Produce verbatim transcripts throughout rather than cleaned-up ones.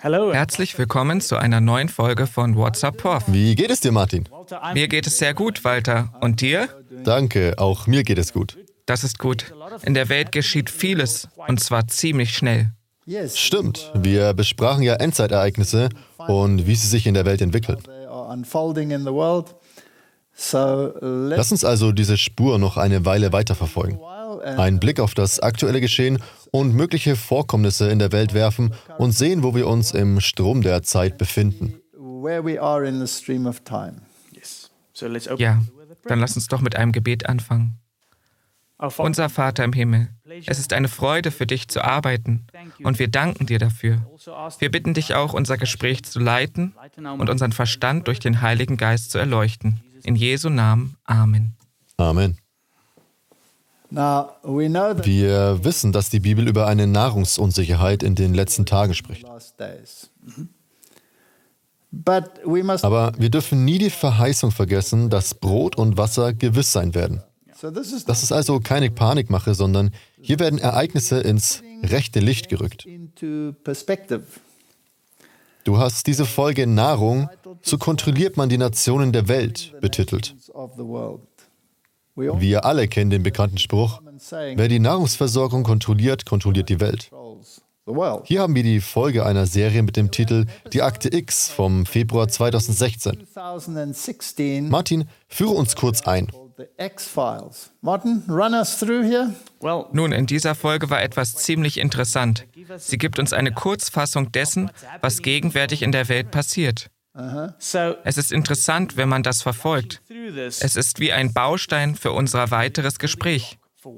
Herzlich willkommen zu einer neuen Folge von What's Up Prof. Wie geht es dir, Martin? Mir geht es sehr gut, Walter. Und dir? Danke, auch mir geht es gut. Das ist gut. In der Welt geschieht vieles, und zwar ziemlich schnell. Stimmt, wir besprachen ja Endzeitereignisse und wie sie sich in der Welt entwickeln. Lass uns also diese Spur noch eine Weile weiterverfolgen. Einen Blick auf das aktuelle Geschehen und mögliche Vorkommnisse in der Welt werfen und sehen, wo wir uns im Strom der Zeit befinden. Ja, dann lass uns doch mit einem Gebet anfangen. Unser Vater im Himmel, es ist eine Freude für dich zu arbeiten und wir danken dir dafür. Wir bitten dich auch, unser Gespräch zu leiten und unseren Verstand durch den Heiligen Geist zu erleuchten. In Jesu Namen. Amen. Amen. Wir wissen, dass die Bibel über eine Nahrungsunsicherheit in den letzten Tagen spricht. Aber wir dürfen nie die Verheißung vergessen, dass Brot und Wasser gewiss sein werden. Das ist also keine Panikmache, sondern hier werden Ereignisse ins rechte Licht gerückt. Du hast diese Folge Nahrung, so kontrolliert man die Nationen der Welt, betitelt. Wir alle kennen den bekannten Spruch, wer die Nahrungsversorgung kontrolliert, kontrolliert die Welt. Hier haben wir die Folge einer Serie mit dem Titel Die Akte X vom Februar zweitausendsechzehn. Martin, führe uns kurz ein. Nun, in dieser Folge war etwas ziemlich interessant. Sie gibt uns eine Kurzfassung dessen, was gegenwärtig in der Welt passiert. Es ist interessant, wenn man das verfolgt. Es ist wie ein Baustein für unser weiteres Gespräch.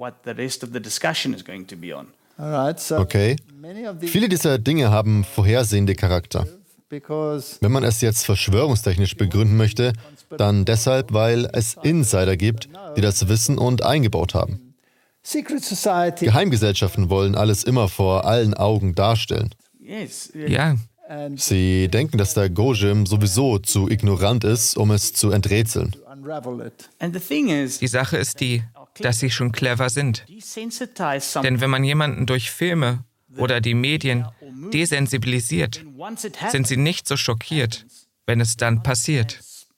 Okay. Viele dieser Dinge haben vorhersehende Charakter. Wenn man es jetzt verschwörungstechnisch begründen möchte, dann deshalb, weil es Insider gibt, die das wissen und eingebaut haben. Geheimgesellschaften wollen alles immer vor allen Augen darstellen. Ja. Sie denken, dass der Gojim sowieso zu ignorant ist, um es zu enträtseln. Die Sache ist die, dass sie schon clever sind. Denn wenn man jemanden durch Filme oder die Medien desensibilisiert, sind sie nicht so schockiert, wenn es dann passiert.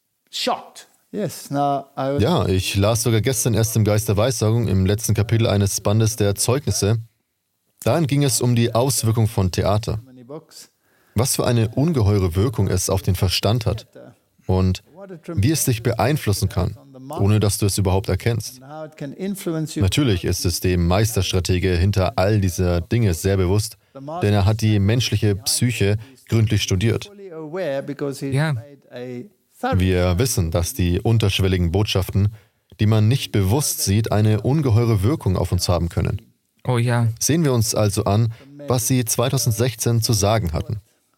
Ja, ich las sogar gestern erst im Geist der Weissagung im letzten Kapitel eines Bandes der Zeugnisse. Darin ging es um die Auswirkung von Theater. Was für eine ungeheure Wirkung es auf den Verstand hat und wie es dich beeinflussen kann, ohne dass du es überhaupt erkennst. Natürlich ist es dem Meisterstratege hinter all dieser Dinge sehr bewusst, denn er hat die menschliche Psyche gründlich studiert. Ja. Wir wissen, dass die unterschwelligen Botschaften, die man nicht bewusst sieht, eine ungeheure Wirkung auf uns haben können. Oh ja. Sehen wir uns also an, was sie zweitausendsechzehn zu sagen hatten.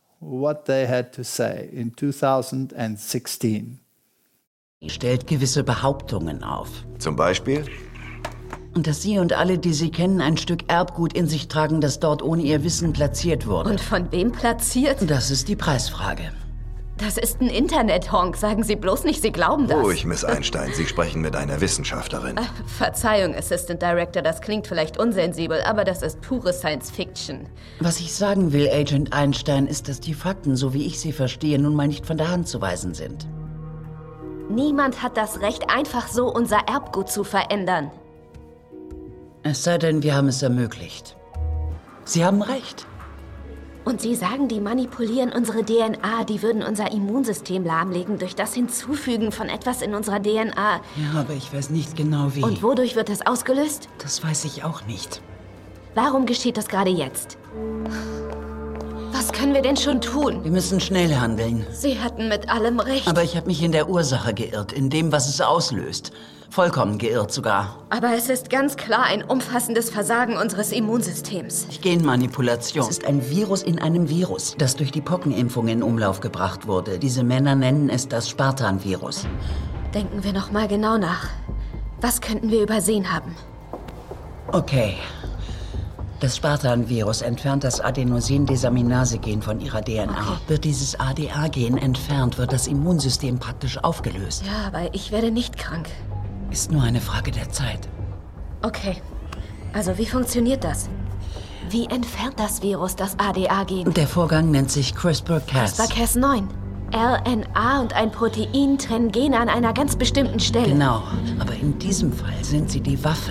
Stellt gewisse Behauptungen auf. Zum Beispiel? Und dass Sie und alle, die Sie kennen, ein Stück Erbgut in sich tragen, das dort ohne Ihr Wissen platziert wurde. Und von wem platziert? Das ist die Preisfrage. Das ist ein Internet-Honk. Sagen Sie bloß nicht, Sie glauben das. Ruhig, Miss Einstein. Sie sprechen mit einer Wissenschaftlerin. Ach, Verzeihung, Assistant Director, das klingt vielleicht unsensibel, aber das ist pure Science-Fiction. Was ich sagen will, Agent Einstein, ist, dass die Fakten, so wie ich sie verstehe, nun mal nicht von der Hand zu weisen sind. Niemand hat das Recht, einfach so unser Erbgut zu verändern. Es sei denn, wir haben es ermöglicht. Sie haben recht. Und Sie sagen, die manipulieren unsere D N A, die würden unser Immunsystem lahmlegen durch das Hinzufügen von etwas in unserer D N A. Ja, aber ich weiß nicht genau wie. Und wodurch wird das ausgelöst? Das weiß ich auch nicht. Warum geschieht das gerade jetzt? Was können wir denn schon tun? Wir müssen schnell handeln. Sie hatten mit allem recht. Aber ich habe mich in der Ursache geirrt, in dem, was es auslöst. Vollkommen geirrt sogar. Aber es ist ganz klar ein umfassendes Versagen unseres Immunsystems. Die Genmanipulation. Es ist ein Virus in einem Virus, das durch die Pockenimpfung in Umlauf gebracht wurde. Diese Männer nennen es das Spartan-Virus. Denken wir noch mal genau nach. Was könnten wir übersehen haben? Okay. Das Spartan-Virus entfernt das Adenosin-Desaminase-Gen von ihrer D N A. Okay. Wird dieses A D A-Gen entfernt, wird das Immunsystem praktisch aufgelöst. Ja, aber ich werde nicht krank. Ist nur eine Frage der Zeit. Okay. Also wie funktioniert das? Wie entfernt das Virus das A D A-Gen? Der Vorgang nennt sich CRISPR-Cas. CRISPR-Cas neun. R N A und ein Protein trennen Gene an einer ganz bestimmten Stelle. Genau, aber in diesem Fall sind sie die Waffe.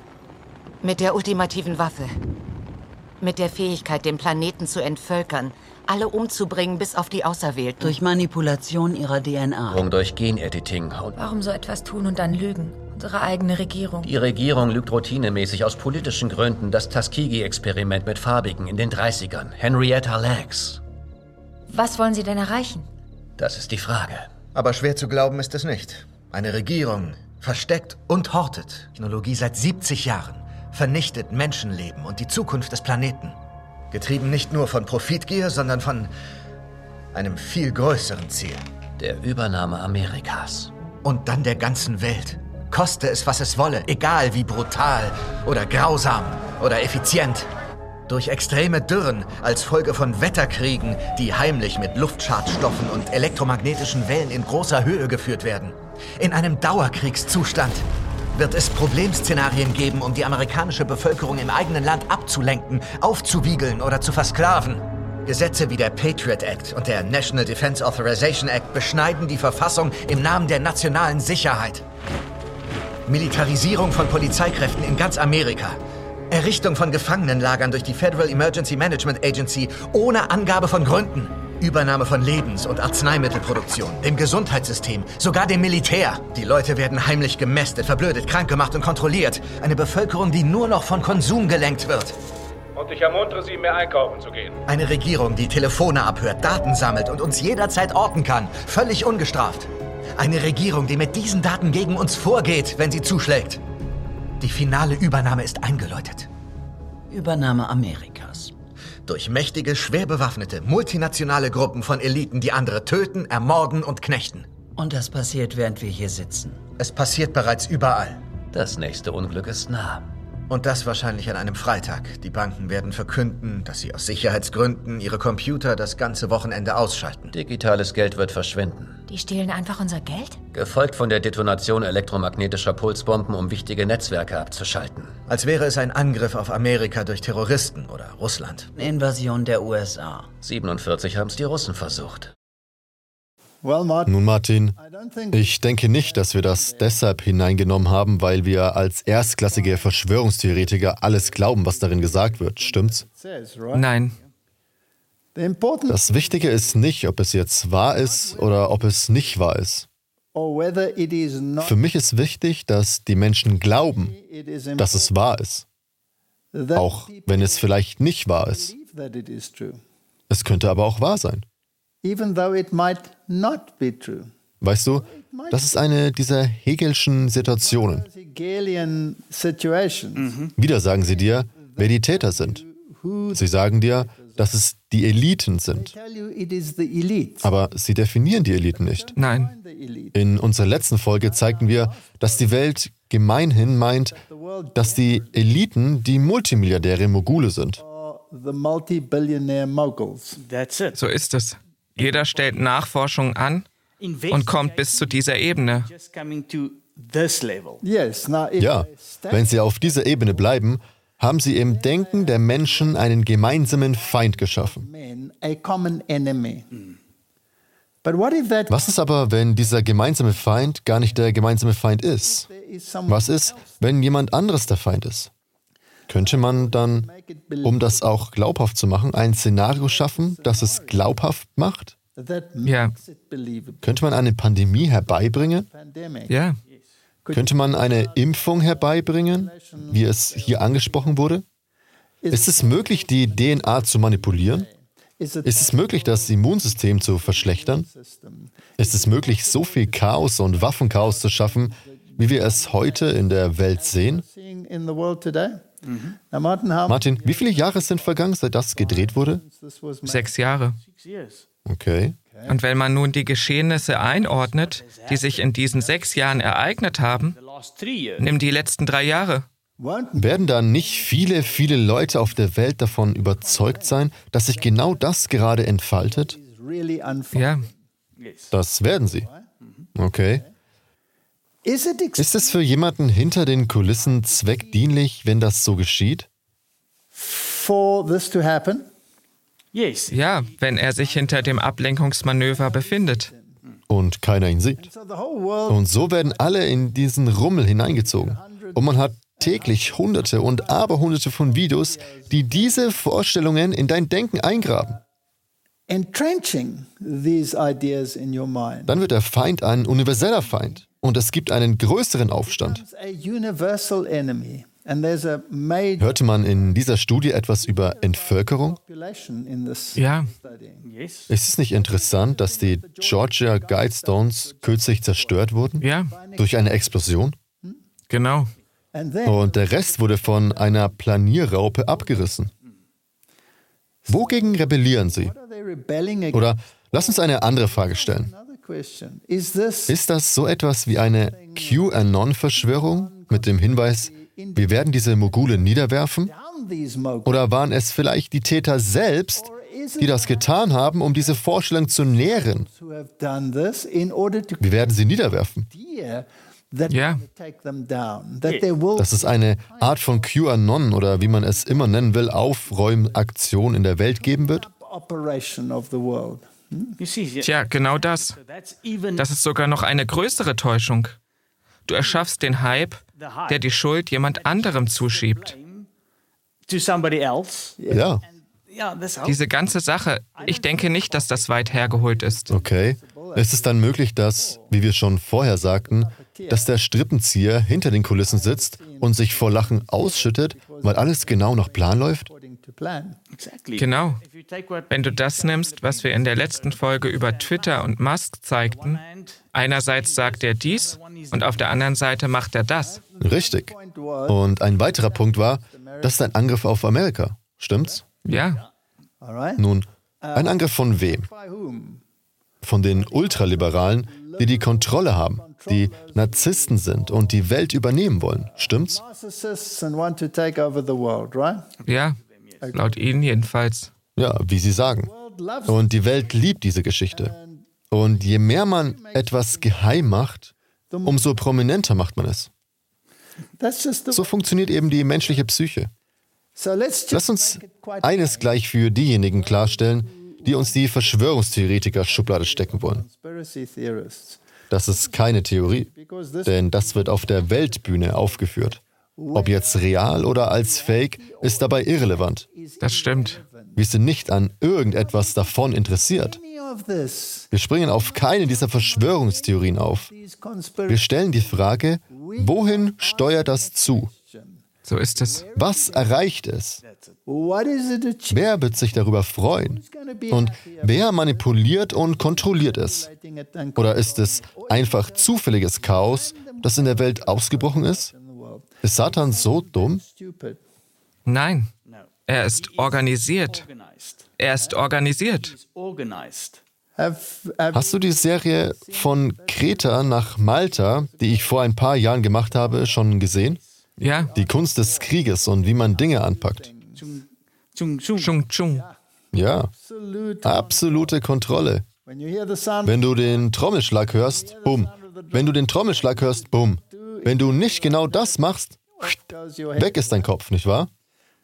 Mit der ultimativen Waffe. Mit der Fähigkeit, den Planeten zu entvölkern. Alle umzubringen, bis auf die Auserwählten. Durch Manipulation ihrer D N A. Durch Genediting. Warum so etwas tun und dann lügen? Unsere eigene Regierung. Die Regierung lügt routinemäßig aus politischen Gründen. Das Tuskegee-Experiment mit Farbigen in den dreißigern. Henrietta Lacks. Was wollen Sie denn erreichen? Das ist die Frage. Aber schwer zu glauben ist es nicht. Eine Regierung versteckt und hortet Technologie seit siebzig Jahren. Vernichtet Menschenleben und die Zukunft des Planeten. Getrieben nicht nur von Profitgier, sondern von einem viel größeren Ziel. Der Übernahme Amerikas. Und dann der ganzen Welt. Koste es, was es wolle, egal wie brutal oder grausam oder effizient. Durch extreme Dürren als Folge von Wetterkriegen, die heimlich mit Luftschadstoffen und elektromagnetischen Wellen in großer Höhe geführt werden. In einem Dauerkriegszustand wird es Problemszenarien geben, um die amerikanische Bevölkerung im eigenen Land abzulenken, aufzuwiegeln oder zu versklaven. Gesetze wie der Patriot Act und der National Defense Authorization Act beschneiden die Verfassung im Namen der nationalen Sicherheit. Militarisierung von Polizeikräften in ganz Amerika. Errichtung von Gefangenenlagern durch die Federal Emergency Management Agency ohne Angabe von Gründen. Übernahme von Lebens- und Arzneimittelproduktion, dem Gesundheitssystem, sogar dem Militär. Die Leute werden heimlich gemästet, verblödet, krank gemacht und kontrolliert. Eine Bevölkerung, die nur noch von Konsum gelenkt wird. Und ich ermuntere Sie, mehr einkaufen zu gehen. Eine Regierung, die Telefone abhört, Daten sammelt und uns jederzeit orten kann. Völlig ungestraft. Eine Regierung, die mit diesen Daten gegen uns vorgeht, wenn sie zuschlägt. Die finale Übernahme ist eingeläutet. Übernahme Amerikas. Durch mächtige, schwer bewaffnete, multinationale Gruppen von Eliten, die andere töten, ermorden und knechten. Und das passiert, während wir hier sitzen. Es passiert bereits überall. Das nächste Unglück ist nah. Und das wahrscheinlich an einem Freitag. Die Banken werden verkünden, dass sie aus Sicherheitsgründen ihre Computer das ganze Wochenende ausschalten. Digitales Geld wird verschwinden. Die stehlen einfach unser Geld? Gefolgt von der Detonation elektromagnetischer Pulsbomben, um wichtige Netzwerke abzuschalten. Als wäre es ein Angriff auf Amerika durch Terroristen oder Russland. Invasion der U S A. siebenundvierzig haben es die Russen versucht. Nun, Martin, ich denke nicht, dass wir das deshalb hineingenommen haben, weil wir als erstklassige Verschwörungstheoretiker alles glauben, was darin gesagt wird. Stimmt's? Nein. Das Wichtige ist nicht, ob es jetzt wahr ist oder ob es nicht wahr ist. Für mich ist wichtig, dass die Menschen glauben, dass es wahr ist. Auch wenn es vielleicht nicht wahr ist. Es könnte aber auch wahr sein. Weißt du, das ist eine dieser Hegelschen Situationen. Wieder sagen sie dir, wer die Täter sind. Sie sagen dir, dass es die Eliten sind. Aber sie definieren die Eliten nicht. Nein. In unserer letzten Folge zeigten wir, dass die Welt gemeinhin meint, dass die Eliten die Multimilliardäre Mogule sind. So ist es. Jeder stellt Nachforschungen an und kommt bis zu dieser Ebene. Ja, wenn sie auf dieser Ebene bleiben, haben sie im Denken der Menschen einen gemeinsamen Feind geschaffen. Was ist aber, wenn dieser gemeinsame Feind gar nicht der gemeinsame Feind ist? Was ist, wenn jemand anderes der Feind ist? Könnte man dann, um das auch glaubhaft zu machen, ein Szenario schaffen, das es glaubhaft macht? Ja. Könnte man eine Pandemie herbeibringen? Ja. Könnte man eine Impfung herbeibringen, wie es hier angesprochen wurde? Ist es möglich, die D N A zu manipulieren? Ist es möglich, das Immunsystem zu verschlechtern? Ist es möglich, so viel Chaos und Waffenchaos zu schaffen, wie wir es heute in der Welt sehen? Martin, wie viele Jahre sind vergangen, seit das gedreht wurde? Sechs Jahre. Okay. Und wenn man nun die Geschehnisse einordnet, die sich in diesen sechs Jahren ereignet haben, nimm die letzten drei Jahre. Werden dann nicht viele, viele Leute auf der Welt davon überzeugt sein, dass sich genau das gerade entfaltet? Ja. Das werden sie. Okay. Ist es für jemanden hinter den Kulissen zweckdienlich, wenn das so geschieht? for this to happen? Ja, wenn er sich hinter dem Ablenkungsmanöver befindet. Und keiner ihn sieht. Und so werden alle in diesen Rummel hineingezogen. Und man hat täglich Hunderte und Aberhunderte von Videos, die diese Vorstellungen in dein Denken eingraben. Dann wird der Feind ein universeller Feind. Und es gibt einen größeren Aufstand. Hörte man in dieser Studie etwas über Entvölkerung? Ja. Ist es nicht interessant, dass die Georgia Guidestones kürzlich zerstört wurden? Ja. Durch eine Explosion? Genau. Und der Rest wurde von einer Planierraupe abgerissen. Wogegen rebellieren sie? Oder lass uns eine andere Frage stellen. Ist das so etwas wie eine QAnon-Verschwörung mit dem Hinweis, wir werden diese Mogule niederwerfen? Oder waren es vielleicht die Täter selbst, die das getan haben, um diese Vorstellung zu nähren? Wir werden sie niederwerfen. Ja. Dass es eine Art von QAnon oder wie man es immer nennen will, Aufräumaktion in der Welt geben wird? Tja, genau das. Das ist sogar noch eine größere Täuschung. Du erschaffst den Hype, der die Schuld jemand anderem zuschiebt. Ja. Diese ganze Sache, ich denke nicht, dass das weit hergeholt ist. Okay. Ist es dann möglich, dass, wie wir schon vorher sagten, dass der Strippenzieher hinter den Kulissen sitzt und sich vor Lachen ausschüttet, weil alles genau nach Plan läuft? Genau. Wenn du das nimmst, was wir in der letzten Folge über Twitter und Musk zeigten, einerseits sagt er dies und auf der anderen Seite macht er das. Richtig. Und ein weiterer Punkt war, das ist ein Angriff auf Amerika. Stimmt's? Ja. Nun, ein Angriff von wem? Von den Ultraliberalen, die die Kontrolle haben, die Narzissten sind und die Welt übernehmen wollen. Stimmt's? Ja, laut ihnen jedenfalls. Ja, wie sie sagen. Und die Welt liebt diese Geschichte. Und je mehr man etwas geheim macht, umso prominenter macht man es. So funktioniert eben die menschliche Psyche. Lass uns eines gleich für diejenigen klarstellen, die uns die Verschwörungstheoretiker-Schublade stecken wollen. Das ist keine Theorie, denn das wird auf der Weltbühne aufgeführt. Ob jetzt real oder als Fake, ist dabei irrelevant. Das stimmt. Wir sind nicht an irgendetwas davon interessiert. Wir springen auf keine dieser Verschwörungstheorien auf. Wir stellen die Frage, wohin steuert das zu? So ist es. Was erreicht es? Wer wird sich darüber freuen? Und wer manipuliert und kontrolliert es? Oder ist es einfach zufälliges Chaos, das in der Welt ausgebrochen ist? Ist Satan so dumm? Nein, er ist organisiert. Er ist organisiert. Hast du die Serie von Kreta nach Malta, die ich vor ein paar Jahren gemacht habe, schon gesehen? Ja. Die Kunst des Krieges und wie man Dinge anpackt. Chung, chung. Ja, absolute Kontrolle. Wenn du den Trommelschlag hörst, bumm. Wenn du den Trommelschlag hörst, bumm. Wenn du nicht genau das machst, weg ist dein Kopf, nicht wahr?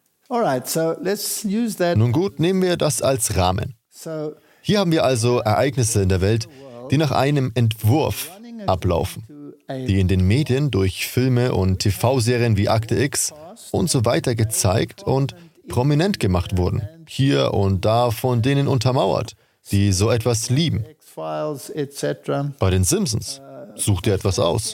Nun gut, nehmen wir das als Rahmen. Hier haben wir also Ereignisse in der Welt, die nach einem Entwurf ablaufen, die in den Medien durch Filme und T V-Serien wie Akte X und so weiter gezeigt und prominent gemacht wurden, hier und da von denen untermauert, die so etwas lieben. Bei den Simpsons. Such dir etwas aus.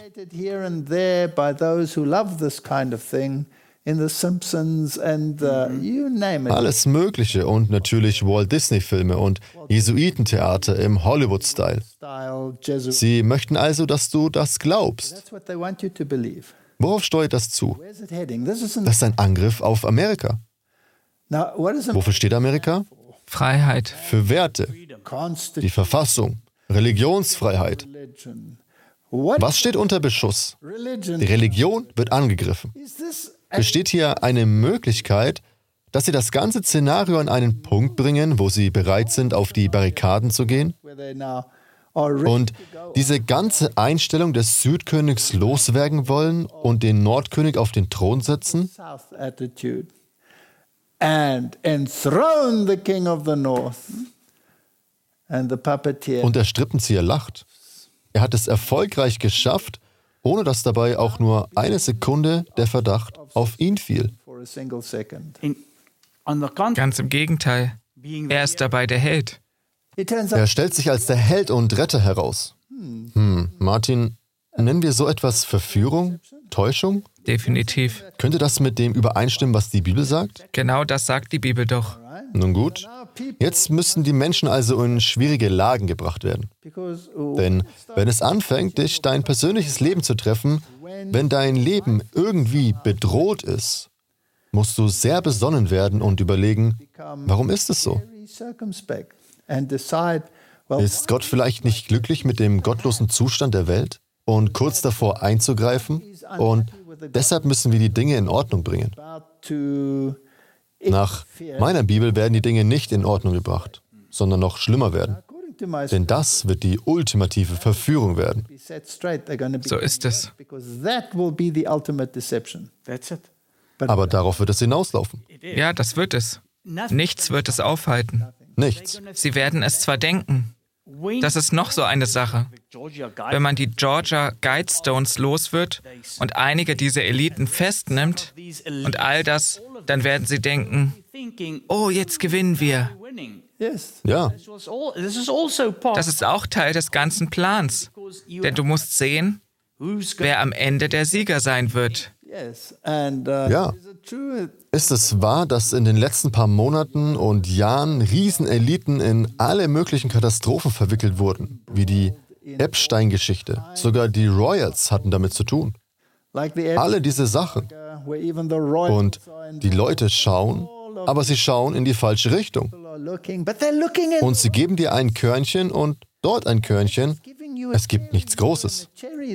Alles Mögliche und natürlich Walt Disney-Filme und Jesuitentheater im Hollywood-Style. Sie möchten also, dass du das glaubst. Worauf steuert das zu? Das ist ein Angriff auf Amerika. Wofür steht Amerika? Freiheit. Für Werte. Die Verfassung. Religionsfreiheit. Was steht unter Beschuss? Die Religion wird angegriffen. Besteht hier eine Möglichkeit, dass Sie das ganze Szenario an einen Punkt bringen, wo Sie bereit sind, auf die Barrikaden zu gehen? Und diese ganze Einstellung des Südkönigs loswerden wollen und den Nordkönig auf den Thron setzen? and enthroned the king of the north. And the puppeteer. Und der Strippenzieher lacht. Er hat es erfolgreich geschafft, ohne dass dabei auch nur eine Sekunde der Verdacht auf ihn fiel. Ganz im Gegenteil. Er ist dabei der Held. Er stellt sich als der Held und Retter heraus. Hm, Martin, nennen wir so etwas Verführung? Täuschung? Definitiv. Könnte das mit dem übereinstimmen, was die Bibel sagt? Genau das sagt die Bibel doch. Nun gut, jetzt müssen die Menschen also in schwierige Lagen gebracht werden. Denn wenn es anfängt, dich dein persönliches Leben zu treffen, wenn dein Leben irgendwie bedroht ist, musst du sehr besonnen werden und überlegen, warum ist es so? Ist Gott vielleicht nicht glücklich mit dem gottlosen Zustand der Welt und kurz davor einzugreifen? Und deshalb müssen wir die Dinge in Ordnung bringen. Nach meiner Bibel werden die Dinge nicht in Ordnung gebracht, sondern noch schlimmer werden. Denn das wird die ultimative Verführung werden. So ist es. Aber darauf wird es hinauslaufen. Ja, das wird es. Nichts wird es aufhalten. Nichts. Sie werden es zwar denken. Das ist noch so eine Sache. Wenn man die Georgia Guidestones los wird und einige dieser Eliten festnimmt und all das, dann werden sie denken, oh, jetzt gewinnen wir. Ja. Das ist auch Teil des ganzen Plans. Denn du musst sehen, wer am Ende der Sieger sein wird. Ja. Ist es wahr, dass in den letzten paar Monaten und Jahren Rieseneliten in alle möglichen Katastrophen verwickelt wurden, wie die Epstein-Geschichte? Sogar die Royals hatten damit zu tun. Alle diese Sachen. Und die Leute schauen, aber sie schauen in die falsche Richtung. Und sie geben dir ein Körnchen und dort ein Körnchen. Es gibt nichts Großes.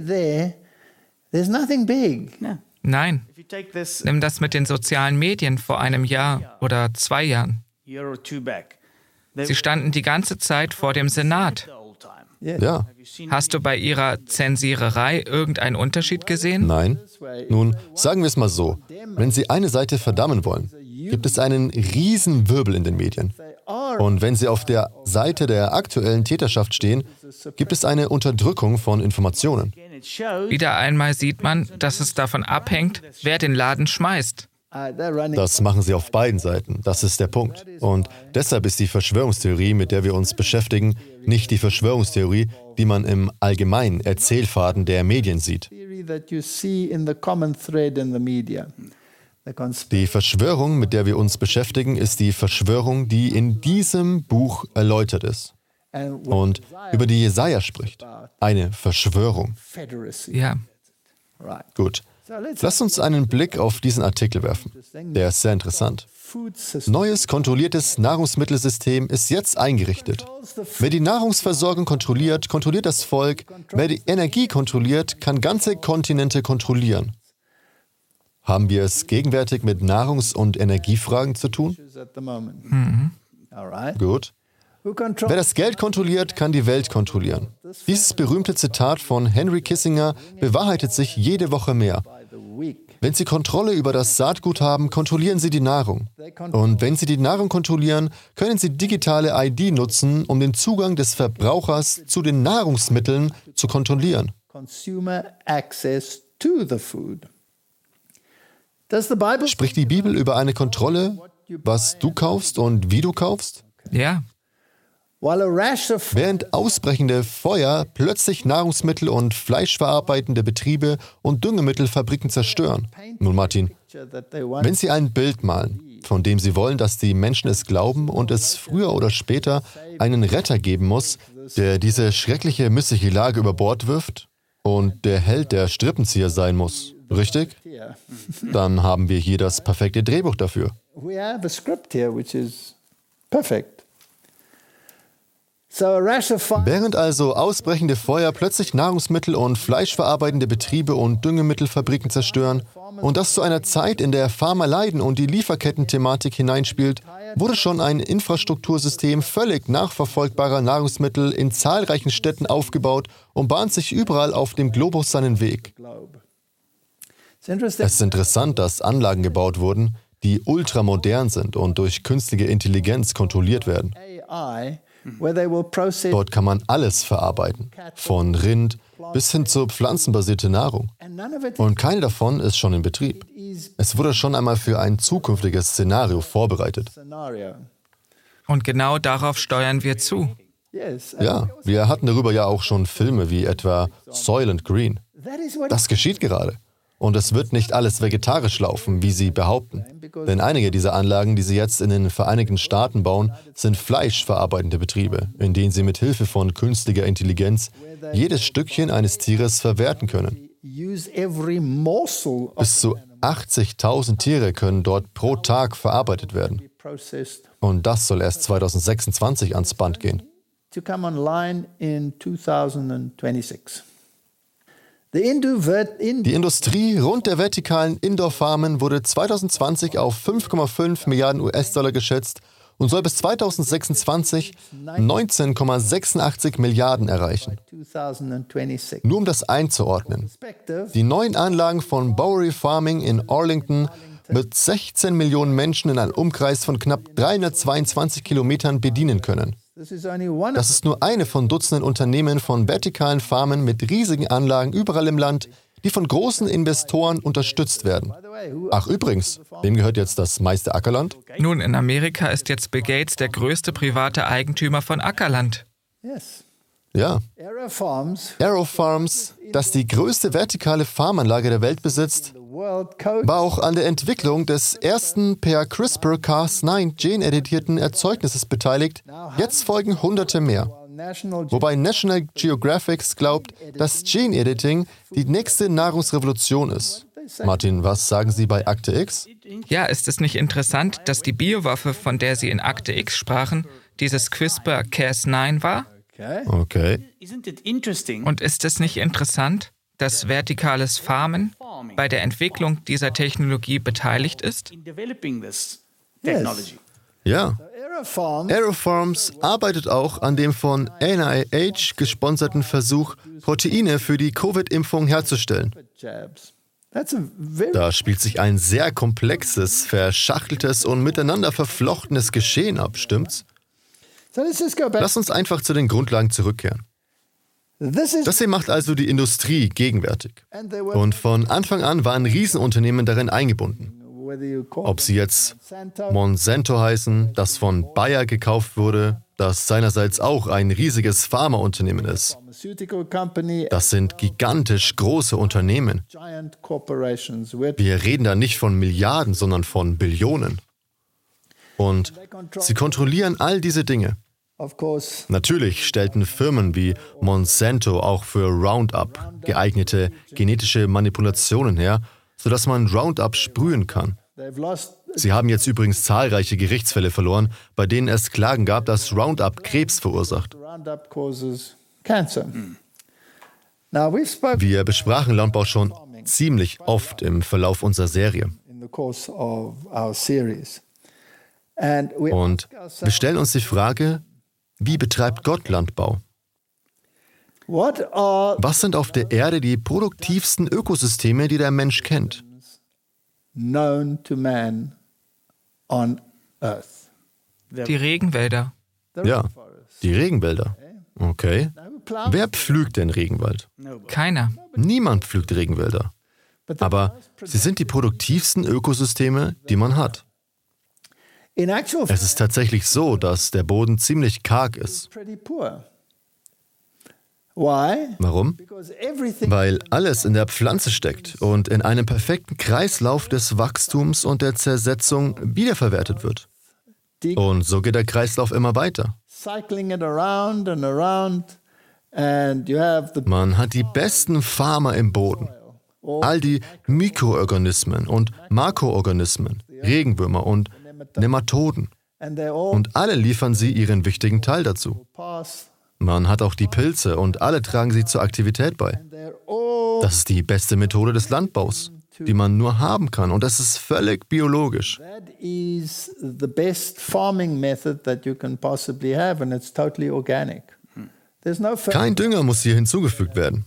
Nein. Nimm das mit den sozialen Medien vor einem Jahr oder zwei Jahren. Sie standen die ganze Zeit vor dem Senat. Ja. Hast du bei ihrer Zensiererei irgendeinen Unterschied gesehen? Nein. Nun, sagen wir es mal so. Wenn Sie eine Seite verdammen wollen, gibt es einen riesen Wirbel in den Medien. Und wenn Sie auf der Seite der aktuellen Täterschaft stehen, gibt es eine Unterdrückung von Informationen. Wieder einmal sieht man, dass es davon abhängt, wer den Laden schmeißt. Das machen sie auf beiden Seiten. Das ist der Punkt. Und deshalb ist die Verschwörungstheorie, mit der wir uns beschäftigen, nicht die Verschwörungstheorie, die man im allgemeinen Erzählfaden der Medien sieht. Die Verschwörung, mit der wir uns beschäftigen, ist die Verschwörung, die in diesem Buch erläutert ist und über die Jesaja spricht. Eine Verschwörung. Ja. Gut. Lasst uns einen Blick auf diesen Artikel werfen. Der ist sehr interessant. Neues kontrolliertes Nahrungsmittelsystem ist jetzt eingerichtet. Wer die Nahrungsversorgung kontrolliert, kontrolliert das Volk. Wer die Energie kontrolliert, kann ganze Kontinente kontrollieren. Haben wir es gegenwärtig mit Nahrungs- und Energiefragen zu tun? Mhm. Gut. Wer das Geld kontrolliert, kann die Welt kontrollieren. Dieses berühmte Zitat von Henry Kissinger bewahrheitet sich jede Woche mehr. Wenn Sie Kontrolle über das Saatgut haben, kontrollieren Sie die Nahrung. Und wenn Sie die Nahrung kontrollieren, können Sie digitale I D nutzen, um den Zugang des Verbrauchers zu den Nahrungsmitteln zu kontrollieren. Spricht die Bibel über eine Kontrolle, was du kaufst und wie du kaufst? Ja. Während ausbrechende Feuer plötzlich Nahrungsmittel- und fleischverarbeitende Betriebe und Düngemittelfabriken zerstören. Nun, Martin, wenn Sie ein Bild malen, von dem Sie wollen, dass die Menschen es glauben und es früher oder später einen Retter geben muss, der diese schreckliche, missliche Lage über Bord wirft und der Held der Strippenzieher sein muss, richtig? Dann haben wir hier das perfekte Drehbuch dafür. Während also ausbrechende Feuer plötzlich Nahrungsmittel- und fleischverarbeitende Betriebe und Düngemittelfabriken zerstören und das zu einer Zeit, in der Farmer leiden und die Lieferketten-Thematik hineinspielt, wurde schon ein Infrastruktursystem völlig nachverfolgbarer Nahrungsmittel in zahlreichen Städten aufgebaut und bahnt sich überall auf dem Globus seinen Weg. Es ist interessant, dass Anlagen gebaut wurden, die ultramodern sind und durch künstliche Intelligenz kontrolliert werden. Dort kann man alles verarbeiten, von Rind bis hin zur pflanzenbasierten Nahrung. Und keine davon ist schon in Betrieb. Es wurde schon einmal für ein zukünftiges Szenario vorbereitet. Und genau darauf steuern wir zu. Ja, wir hatten darüber ja auch schon Filme wie etwa Soylent Green. Das geschieht gerade. Und es wird nicht alles vegetarisch laufen, wie sie behaupten. Denn einige dieser Anlagen, die sie jetzt in den Vereinigten Staaten bauen, sind fleischverarbeitende Betriebe, in denen sie mit Hilfe von künstlicher Intelligenz jedes Stückchen eines Tieres verwerten können. Bis zu achtzigtausend Tiere können dort pro Tag verarbeitet werden. Und das soll erst zweitausendsechsundzwanzig ans Band gehen. Die Industrie rund der vertikalen Indoor-Farmen wurde zweitausendzwanzig auf fünf Komma fünf Milliarden U S-Dollar geschätzt und soll bis zweitausendsechsundzwanzig neunzehn Komma sechsundachtzig Milliarden erreichen. Nur um das einzuordnen. Die neuen Anlagen von Bowery Farming in Arlington mit sechzehn Millionen Menschen in einem Umkreis von knapp dreihundertzweiundzwanzig Kilometern bedienen können. Das ist nur eine von Dutzenden Unternehmen von vertikalen Farmen mit riesigen Anlagen überall im Land, die von großen Investoren unterstützt werden. Ach übrigens, wem gehört jetzt das meiste Ackerland? Nun, in Amerika ist jetzt Bill Gates der größte private Eigentümer von Ackerland. Ja. Arrow Farms, das die größte vertikale Farmanlage der Welt besitzt, war auch an der Entwicklung des ersten per CRISPR Cas neun geneditierten Erzeugnisses beteiligt. Jetzt folgen Hunderte mehr. Wobei National Geographic glaubt, dass Gene-Editing die nächste Nahrungsrevolution ist. Martin, was sagen Sie bei Akte X? Ja, ist es nicht interessant, dass die Biowaffe, von der Sie in Akte X sprachen, dieses CRISPR Cas neun war? Okay. Und ist es nicht interessant, dass vertikales Farmen bei der Entwicklung dieser Technologie beteiligt ist? Ja. Arrow Farms arbeitet auch an dem von N I H gesponserten Versuch, Proteine für die Covid-Impfung herzustellen. Da spielt sich ein sehr komplexes, verschachteltes und miteinander verflochtenes Geschehen ab, stimmt's? Lass uns einfach zu den Grundlagen zurückkehren. Das hier macht also die Industrie gegenwärtig. Und von Anfang an waren Riesenunternehmen darin eingebunden. Ob sie jetzt Monsanto heißen, das von Bayer gekauft wurde, das seinerseits auch ein riesiges Pharmaunternehmen ist. Das sind gigantisch große Unternehmen. Wir reden da nicht von Milliarden, sondern von Billionen. Und sie kontrollieren all diese Dinge. Natürlich stellten Firmen wie Monsanto auch für Roundup geeignete genetische Manipulationen her, sodass man Roundup sprühen kann. Sie haben jetzt übrigens zahlreiche Gerichtsfälle verloren, bei denen es Klagen gab, dass Roundup Krebs verursacht. Wir besprachen Landbau schon ziemlich oft im Verlauf unserer Serie. Und wir stellen uns die Frage, wie betreibt Gott Landbau? Was sind auf der Erde die produktivsten Ökosysteme, die der Mensch kennt? Die Regenwälder. Ja, die Regenwälder. Okay. Wer pflügt den Regenwald? Keiner. Niemand pflügt Regenwälder. Aber sie sind die produktivsten Ökosysteme, die man hat. Es ist tatsächlich so, dass der Boden ziemlich karg ist. Warum? Weil alles in der Pflanze steckt und in einem perfekten Kreislauf des Wachstums und der Zersetzung wiederverwertet wird. Und so geht der Kreislauf immer weiter. Man hat die besten Farmer im Boden. All die Mikroorganismen und Makroorganismen, Regenwürmer und Nematoden. Und alle liefern sie ihren wichtigen Teil dazu. Man hat auch die Pilze und alle tragen sie zur Aktivität bei. Das ist die beste Methode des Landbaus, die man nur haben kann. Und das ist völlig biologisch. Kein Dünger muss hier hinzugefügt werden.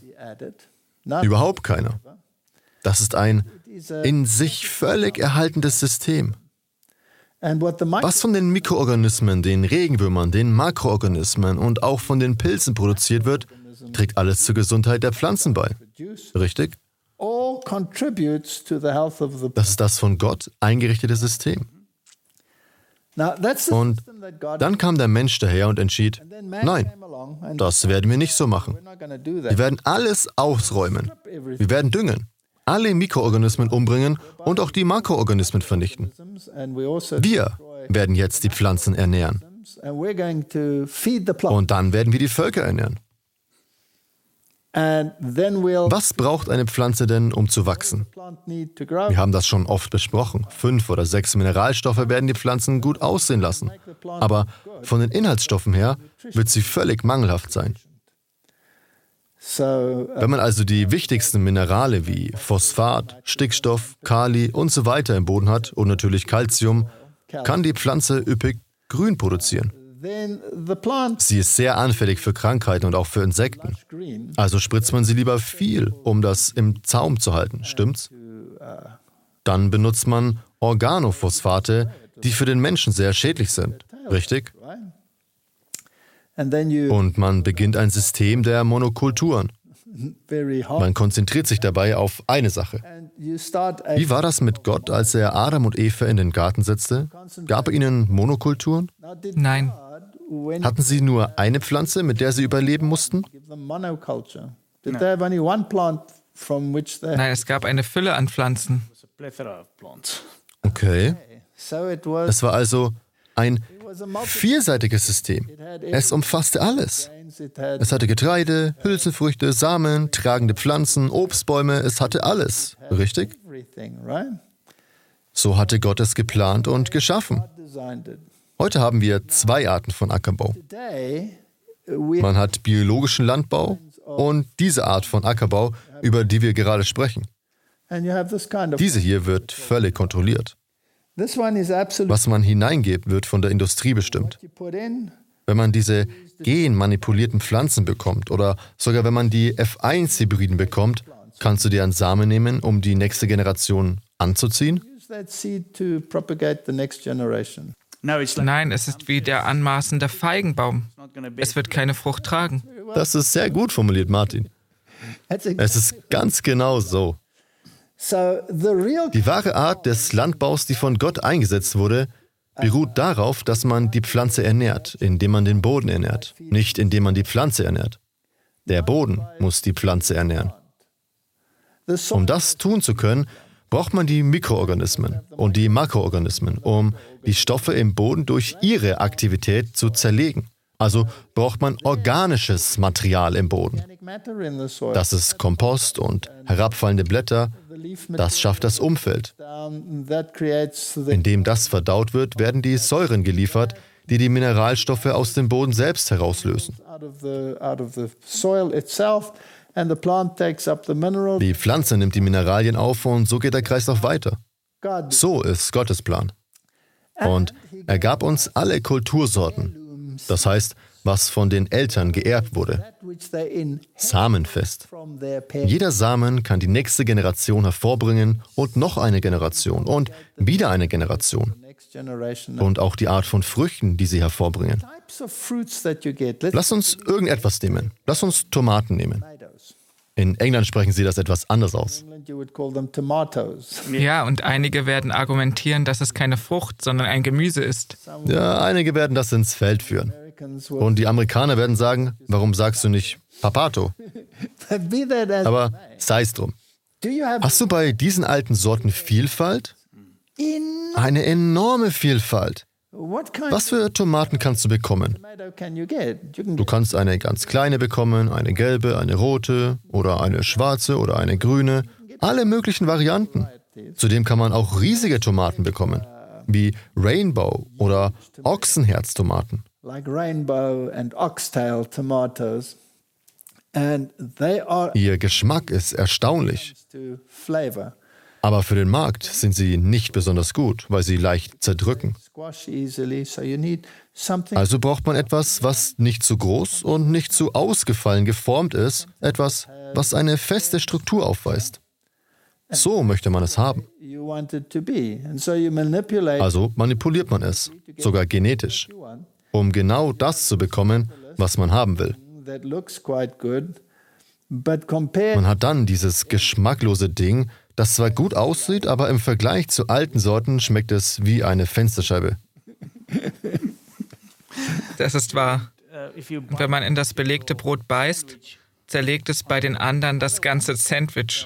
Überhaupt keiner. Das ist ein in sich völlig erhaltendes System. Was von den Mikroorganismen, den Regenwürmern, den Makroorganismen und auch von den Pilzen produziert wird, trägt alles zur Gesundheit der Pflanzen bei. Richtig? Das ist das von Gott eingerichtete System. Und dann kam der Mensch daher und entschied, nein, das werden wir nicht so machen. Wir werden alles ausräumen. Wir werden düngen, alle Mikroorganismen umbringen und auch die Makroorganismen vernichten. Wir werden jetzt die Pflanzen ernähren. Und dann werden wir die Völker ernähren. Was braucht eine Pflanze denn, um zu wachsen? Wir haben das schon oft besprochen. Fünf oder sechs Mineralstoffe werden die Pflanzen gut aussehen lassen. Aber von den Inhaltsstoffen her wird sie völlig mangelhaft sein. Wenn man also die wichtigsten Minerale wie Phosphat, Stickstoff, Kali und so weiter im Boden hat und natürlich Calcium, kann die Pflanze üppig Grün produzieren. Sie ist sehr anfällig für Krankheiten und auch für Insekten. Also spritzt man sie lieber viel, um das im Zaum zu halten, stimmt's? Dann benutzt man Organophosphate, die für den Menschen sehr schädlich sind, richtig? Und man beginnt ein System der Monokulturen. Man konzentriert sich dabei auf eine Sache. Wie war das mit Gott, als er Adam und Eva in den Garten setzte? Gab er ihnen Monokulturen? Nein. Hatten sie nur eine Pflanze, mit der sie überleben mussten? Nein, es gab eine Fülle an Pflanzen. Okay. Es war also ein vielseitiges System. Es umfasste alles. Es hatte Getreide, Hülsenfrüchte, Samen, tragende Pflanzen, Obstbäume, es hatte alles. Richtig? So hatte Gott es geplant und geschaffen. Heute haben wir zwei Arten von Ackerbau. Man hat biologischen Landbau und diese Art von Ackerbau, über die wir gerade sprechen. Diese hier wird völlig kontrolliert. Was man hineingibt, wird von der Industrie bestimmt. Wenn man diese genmanipulierten Pflanzen bekommt oder sogar wenn man die F eins Hybriden bekommt, kannst du dir einen Samen nehmen, um die nächste Generation anzuziehen? Nein, es ist wie der anmaßende Feigenbaum. Es wird keine Frucht tragen. Das ist sehr gut formuliert, Martin. Es ist ganz genau so. Die wahre Art des Landbaus, die von Gott eingesetzt wurde, beruht darauf, dass man die Pflanze ernährt, indem man den Boden ernährt, nicht indem man die Pflanze ernährt. Der Boden muss die Pflanze ernähren. Um das tun zu können, braucht man die Mikroorganismen und die Makroorganismen, um die Stoffe im Boden durch ihre Aktivität zu zerlegen. Also braucht man organisches Material im Boden. Das ist Kompost und herabfallende Blätter. Das schafft das Umfeld. Indem das verdaut wird, werden die Säuren geliefert, die die Mineralstoffe aus dem Boden selbst herauslösen. Die Pflanze nimmt die Mineralien auf und so geht der Kreislauf weiter. So ist Gottes Plan. Und er gab uns alle Kultursorten. Das heißt, was von den Eltern geerbt wurde. Samenfest. Jeder Samen kann die nächste Generation hervorbringen und noch eine Generation und wieder eine Generation. Und auch die Art von Früchten, die sie hervorbringen. Lass uns irgendetwas nehmen. Lass uns Tomaten nehmen. In England sprechen sie das etwas anders aus. Ja, und einige werden argumentieren, dass es keine Frucht, sondern ein Gemüse ist. Ja, einige werden das ins Feld führen. Und die Amerikaner werden sagen, warum sagst du nicht Papato? Aber sei es drum. Hast du bei diesen alten Sorten Vielfalt? Eine enorme Vielfalt. Was für Tomaten kannst du bekommen? Du kannst eine ganz kleine bekommen, eine gelbe, eine rote oder eine schwarze oder eine grüne. Alle möglichen Varianten. Zudem kann man auch riesige Tomaten bekommen, wie Rainbow oder Ochsenherztomaten. Ihr Geschmack ist erstaunlich. Aber für den Markt sind sie nicht besonders gut, weil sie leicht zerdrücken. Also braucht man etwas, was nicht zu groß und nicht zu ausgefallen geformt ist, etwas, was eine feste Struktur aufweist. So möchte man es haben. Also manipuliert man es, sogar genetisch, um genau das zu bekommen, was man haben will. Man hat dann dieses geschmacklose Ding, das zwar gut aussieht, aber im Vergleich zu alten Sorten schmeckt es wie eine Fensterscheibe. Das ist wahr. Und wenn man in das belegte Brot beißt, zerlegt es bei den anderen das ganze Sandwich.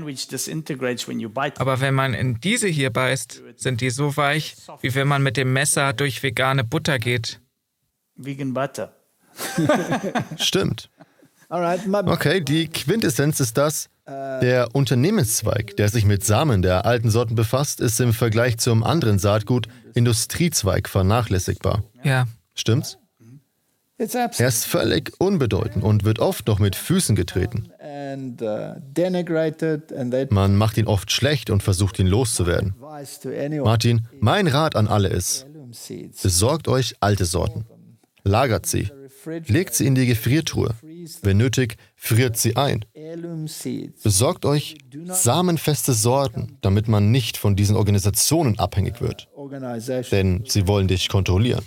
Aber wenn man in diese hier beißt, sind die so weich, wie wenn man mit dem Messer durch vegane Butter geht. Vegan butter. Stimmt. Okay, die Quintessenz ist das: Der Unternehmenszweig, der sich mit Samen der alten Sorten befasst, ist im Vergleich zum anderen Saatgut Industriezweig vernachlässigbar. Ja. Stimmt's? Er ist völlig unbedeutend und wird oft noch mit Füßen getreten. Man macht ihn oft schlecht und versucht ihn loszuwerden. Martin, mein Rat an alle ist: Besorgt euch alte Sorten. Lagert sie. Legt sie in die Gefriertruhe. Wenn nötig, friert sie ein. Besorgt euch samenfeste Sorten, damit man nicht von diesen Organisationen abhängig wird. Denn sie wollen dich kontrollieren.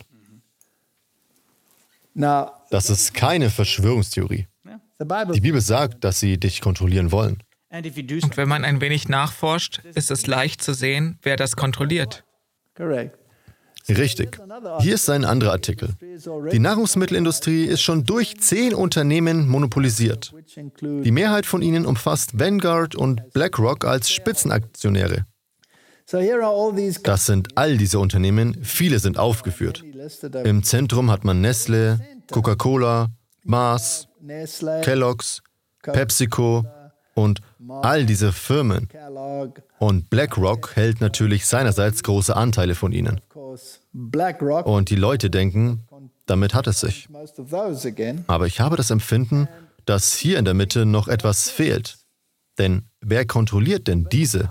Das ist keine Verschwörungstheorie. Die Bibel sagt, dass sie dich kontrollieren wollen. Und wenn man ein wenig nachforscht, ist es leicht zu sehen, wer das kontrolliert. Richtig. Hier ist ein anderer Artikel. Die Nahrungsmittelindustrie ist schon durch zehn Unternehmen monopolisiert. Die Mehrheit von ihnen umfasst Vanguard und BlackRock als Spitzenaktionäre. Das sind all diese Unternehmen, viele sind aufgeführt. Im Zentrum hat man Nestle, Coca-Cola, Mars, Kellogg's, PepsiCo und all diese Firmen. Und BlackRock hält natürlich seinerseits große Anteile von ihnen. Und die Leute denken, damit hat es sich. Aber ich habe das Empfinden, dass hier in der Mitte noch etwas fehlt. Denn wer kontrolliert denn diese?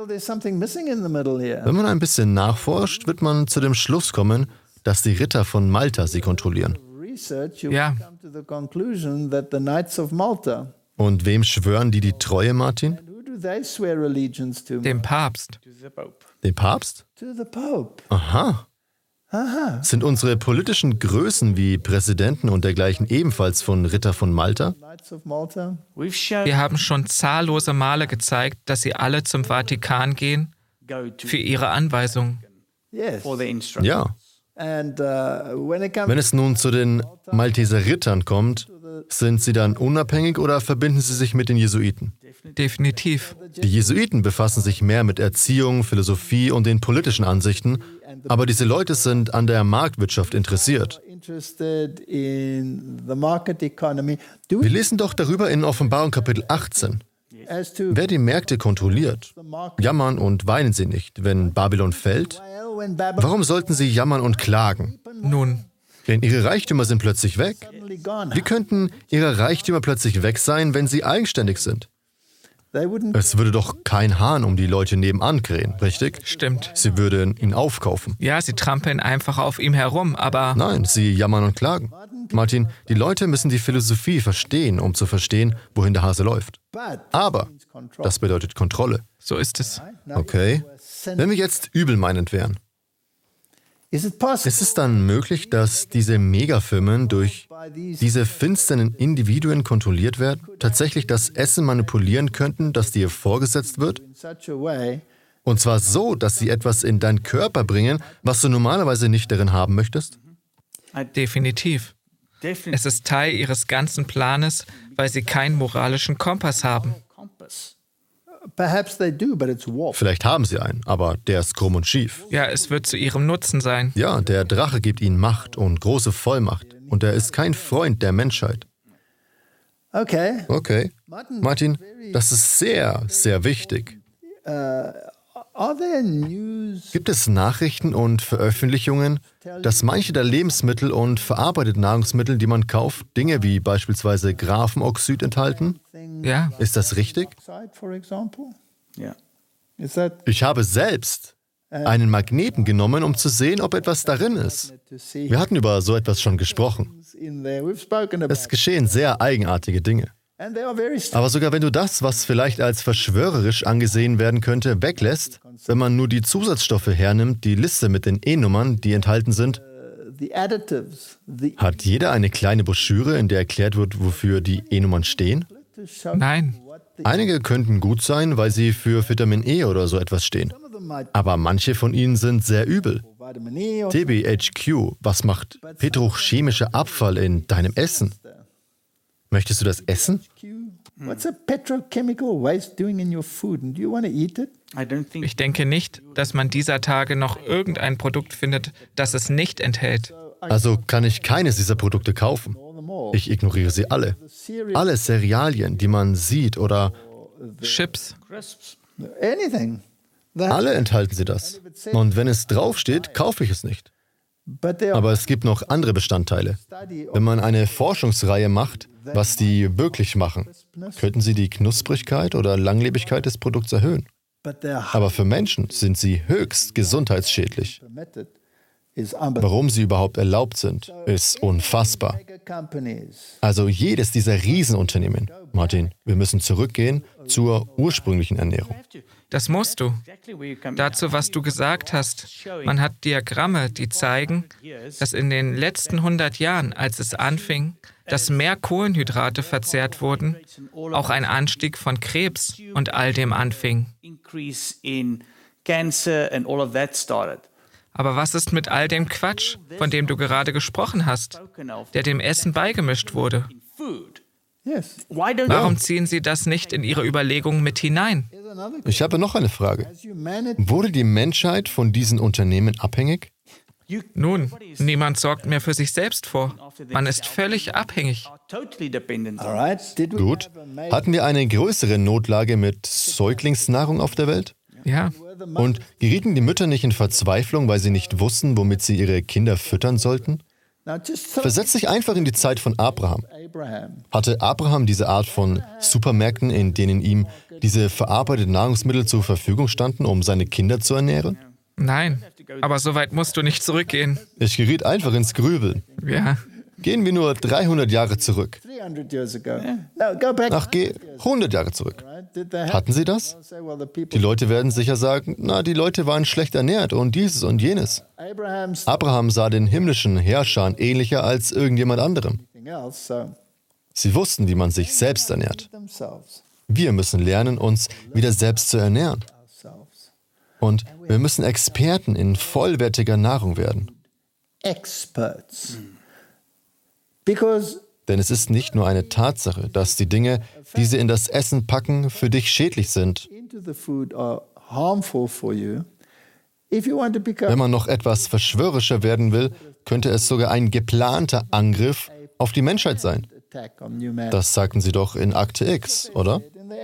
Wenn man ein bisschen nachforscht, wird man zu dem Schluss kommen, dass die Ritter von Malta sie kontrollieren. Ja. Und wem schwören die die Treue, Martin? Dem Papst. Dem Papst? Aha. Sind unsere politischen Größen wie Präsidenten und dergleichen ebenfalls von Ritter von Malta? Wir haben schon zahllose Male gezeigt, dass sie alle zum Vatikan gehen für ihre Anweisungen. Ja. Wenn es nun zu den Malteser Rittern kommt, sind sie dann unabhängig oder verbinden sie sich mit den Jesuiten? Definitiv. Die Jesuiten befassen sich mehr mit Erziehung, Philosophie und den politischen Ansichten, aber diese Leute sind an der Marktwirtschaft interessiert. Wir lesen doch darüber in Offenbarung Kapitel achtzehn. Wer die Märkte kontrolliert, jammern und weinen sie nicht, wenn Babylon fällt? Warum sollten sie jammern und klagen? Nun, denn ihre Reichtümer sind plötzlich weg. Wie könnten ihre Reichtümer plötzlich weg sein, wenn sie eigenständig sind? Es würde doch kein Hahn um die Leute nebenan krähen, richtig? Stimmt. Sie würden ihn aufkaufen. Ja, sie trampeln einfach auf ihm herum, aber... Nein, sie jammern und klagen. Martin, die Leute müssen die Philosophie verstehen, um zu verstehen, wohin der Hase läuft. Aber das bedeutet Kontrolle. So ist es. Okay. Wenn wir jetzt übelmeinend wären, ist es dann möglich, dass diese Megafirmen durch diese finsteren Individuen kontrolliert werden, tatsächlich das Essen manipulieren könnten, das dir vorgesetzt wird? Und zwar so, dass sie etwas in deinen Körper bringen, was du normalerweise nicht darin haben möchtest? Definitiv. Es ist Teil ihres ganzen Planes, weil sie keinen moralischen Kompass haben. Vielleicht haben sie einen, aber der ist krumm und schief. Ja, es wird zu ihrem Nutzen sein. Ja, der Drache gibt ihnen Macht und große Vollmacht. Und er ist kein Freund der Menschheit. Okay. Okay. Martin, das ist sehr, sehr wichtig. Gibt es Nachrichten und Veröffentlichungen, dass manche der Lebensmittel und verarbeitete Nahrungsmittel, die man kauft, Dinge wie beispielsweise Graphenoxid enthalten? Ja. Ist das richtig? Ich habe selbst einen Magneten genommen, um zu sehen, ob etwas darin ist. Wir hatten über so etwas schon gesprochen. Es geschehen sehr eigenartige Dinge. Aber sogar wenn du das, was vielleicht als verschwörerisch angesehen werden könnte, weglässt, wenn man nur die Zusatzstoffe hernimmt, die Liste mit den E-Nummern, die enthalten sind, hat jeder eine kleine Broschüre, in der erklärt wird, wofür die E-Nummern stehen? Nein. Einige könnten gut sein, weil sie für Vitamin E oder so etwas stehen. Aber manche von ihnen sind sehr übel. T B H Q, was macht petrochemischer Abfall in deinem Essen? Möchtest du das essen? Ich denke nicht, dass man dieser Tage noch irgendein Produkt findet, das es nicht enthält. Also kann ich keines dieser Produkte kaufen. Ich ignoriere sie alle. Alle Cerealien, die man sieht, oder Chips. Alle enthalten sie das. Und wenn es draufsteht, kaufe ich es nicht. Aber es gibt noch andere Bestandteile. Wenn man eine Forschungsreihe macht, was die wirklich machen, könnten sie die Knusprigkeit oder Langlebigkeit des Produkts erhöhen. Aber für Menschen sind sie höchst gesundheitsschädlich. Warum sie überhaupt erlaubt sind, ist unfassbar. Also jedes dieser Riesenunternehmen, Martin, wir müssen zurückgehen zur ursprünglichen Ernährung. Das musst du. Dazu, was du gesagt hast. Man hat Diagramme, die zeigen, dass in den letzten hundert Jahren, als es anfing, dass mehr Kohlenhydrate verzehrt wurden, auch ein Anstieg von Krebs und all dem anfing. Aber was ist mit all dem Quatsch, von dem du gerade gesprochen hast, der dem Essen beigemischt wurde? Warum ziehen Sie das nicht in Ihre Überlegungen mit hinein? Ich habe noch eine Frage. Wurde die Menschheit von diesen Unternehmen abhängig? Nun, niemand sorgt mehr für sich selbst vor. Man ist völlig abhängig. Gut. Hatten wir eine größere Notlage mit Säuglingsnahrung auf der Welt? Ja. Und gerieten die Mütter nicht in Verzweiflung, weil sie nicht wussten, womit sie ihre Kinder füttern sollten? Versetz dich einfach in die Zeit von Abraham. Hatte Abraham diese Art von Supermärkten, in denen ihm diese verarbeiteten Nahrungsmittel zur Verfügung standen, um seine Kinder zu ernähren? Nein, aber so weit musst du nicht zurückgehen. Ich geriet einfach ins Grübeln. Ja. Gehen wir nur dreihundert Jahre zurück. Ach, geh hundert Jahre zurück. Hatten sie das? Die Leute werden sicher sagen, na, die Leute waren schlecht ernährt und dieses und jenes. Abraham sah den himmlischen Herrschern ähnlicher als irgendjemand anderem. Sie wussten, wie man sich selbst ernährt. Wir müssen lernen, uns wieder selbst zu ernähren. Und wir müssen Experten in vollwertiger Nahrung werden. Denn es ist nicht nur eine Tatsache, dass die Dinge, die sie in das Essen packen, für dich schädlich sind. Wenn man noch etwas verschwörerischer werden will, könnte es sogar ein geplanter Angriff auf die Menschheit sein. Das sagten sie doch in Akte X, oder?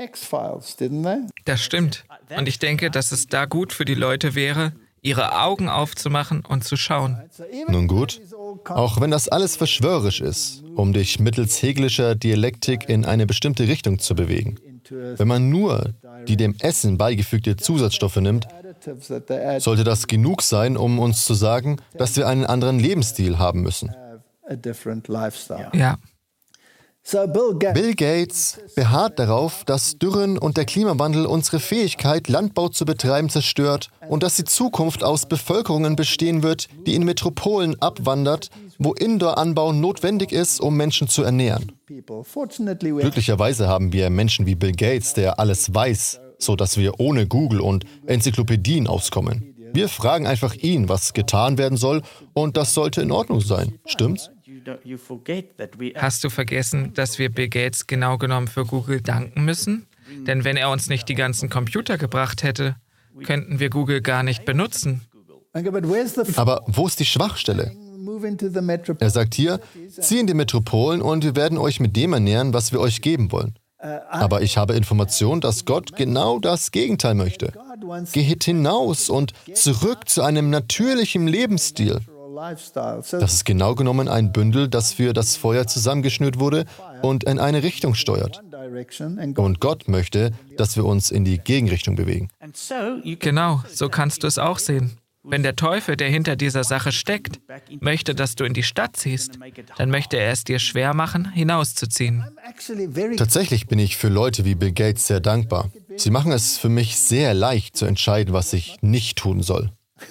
Das stimmt. Und ich denke, dass es da gut für die Leute wäre, ihre Augen aufzumachen und zu schauen. Nun gut, auch wenn das alles verschwörerisch ist, um dich mittels hegelischer Dialektik in eine bestimmte Richtung zu bewegen. Wenn man nur die dem Essen beigefügte Zusatzstoffe nimmt, sollte das genug sein, um uns zu sagen, dass wir einen anderen Lebensstil haben müssen. Ja. Bill Gates beharrt darauf, dass Dürren und der Klimawandel unsere Fähigkeit, Landbau zu betreiben, zerstört und dass die Zukunft aus Bevölkerungen bestehen wird, die in Metropolen abwandert, wo Indoor-Anbau notwendig ist, um Menschen zu ernähren. Glücklicherweise haben wir Menschen wie Bill Gates, der alles weiß, sodass wir ohne Google und Enzyklopädien auskommen. Wir fragen einfach ihn, was getan werden soll, und das sollte in Ordnung sein. Stimmt's? Hast du vergessen, dass wir Bill Gates genau genommen für Google danken müssen? Denn wenn er uns nicht die ganzen Computer gebracht hätte, könnten wir Google gar nicht benutzen. Aber wo ist die Schwachstelle? Er sagt hier, zieh in die Metropolen und wir werden euch mit dem ernähren, was wir euch geben wollen. Aber ich habe Information, dass Gott genau das Gegenteil möchte. Geht hinaus und zurück zu einem natürlichen Lebensstil. Das ist genau genommen ein Bündel, das für das Feuer zusammengeschnürt wurde und in eine Richtung steuert. Und Gott möchte, dass wir uns in die Gegenrichtung bewegen. Genau, so kannst du es auch sehen. Wenn der Teufel, der hinter dieser Sache steckt, möchte, dass du in die Stadt ziehst, dann möchte er es dir schwer machen, hinauszuziehen. Tatsächlich bin ich für Leute wie Bill Gates sehr dankbar. Sie machen es für mich sehr leicht zu entscheiden, was ich nicht tun soll.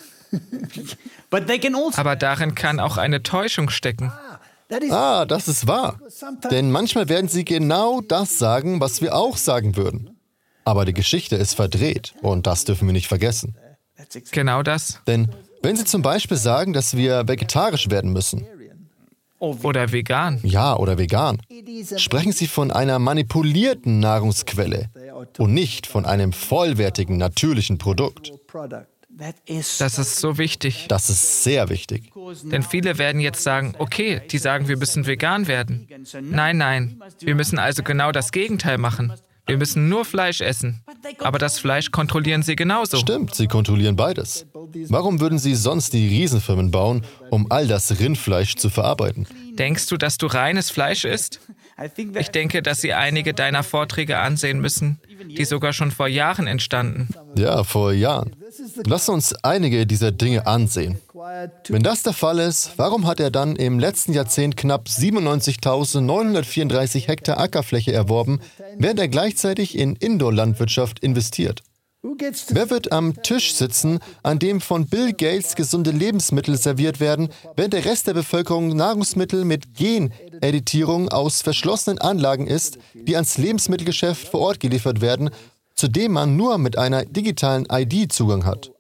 Aber darin kann auch eine Täuschung stecken. Ah, das ist wahr. Denn manchmal werden sie genau das sagen, was wir auch sagen würden. Aber die Geschichte ist verdreht und das dürfen wir nicht vergessen. Genau das. Denn wenn sie zum Beispiel sagen, dass wir vegetarisch werden müssen. Oder vegan. Ja, oder vegan. Sprechen sie von einer manipulierten Nahrungsquelle und nicht von einem vollwertigen, natürlichen Produkt. Das ist so wichtig. Das ist sehr wichtig. Denn viele werden jetzt sagen, okay, die sagen, wir müssen vegan werden. Nein, nein, wir müssen also genau das Gegenteil machen. Wir müssen nur Fleisch essen. Aber das Fleisch kontrollieren sie genauso. Stimmt, sie kontrollieren beides. Warum würden sie sonst die Riesenfirmen bauen, um all das Rindfleisch zu verarbeiten? Denkst du, dass du reines Fleisch isst? Ich denke, dass sie einige deiner Vorträge ansehen müssen, die sogar schon vor Jahren entstanden. Ja, vor Jahren. Lass uns einige dieser Dinge ansehen. Wenn das der Fall ist, warum hat er dann im letzten Jahrzehnt knapp siebenundneunzigtausendneunhundertvierunddreißig Hektar Ackerfläche erworben, während er gleichzeitig in Indoor-Landwirtschaft investiert? Wer wird am Tisch sitzen, an dem von Bill Gates gesunde Lebensmittel serviert werden, während der Rest der Bevölkerung Nahrungsmittel mit Geneditierung aus verschlossenen Anlagen isst, die ans Lebensmittelgeschäft vor Ort geliefert werden, zu dem man nur mit einer digitalen I D Zugang hat?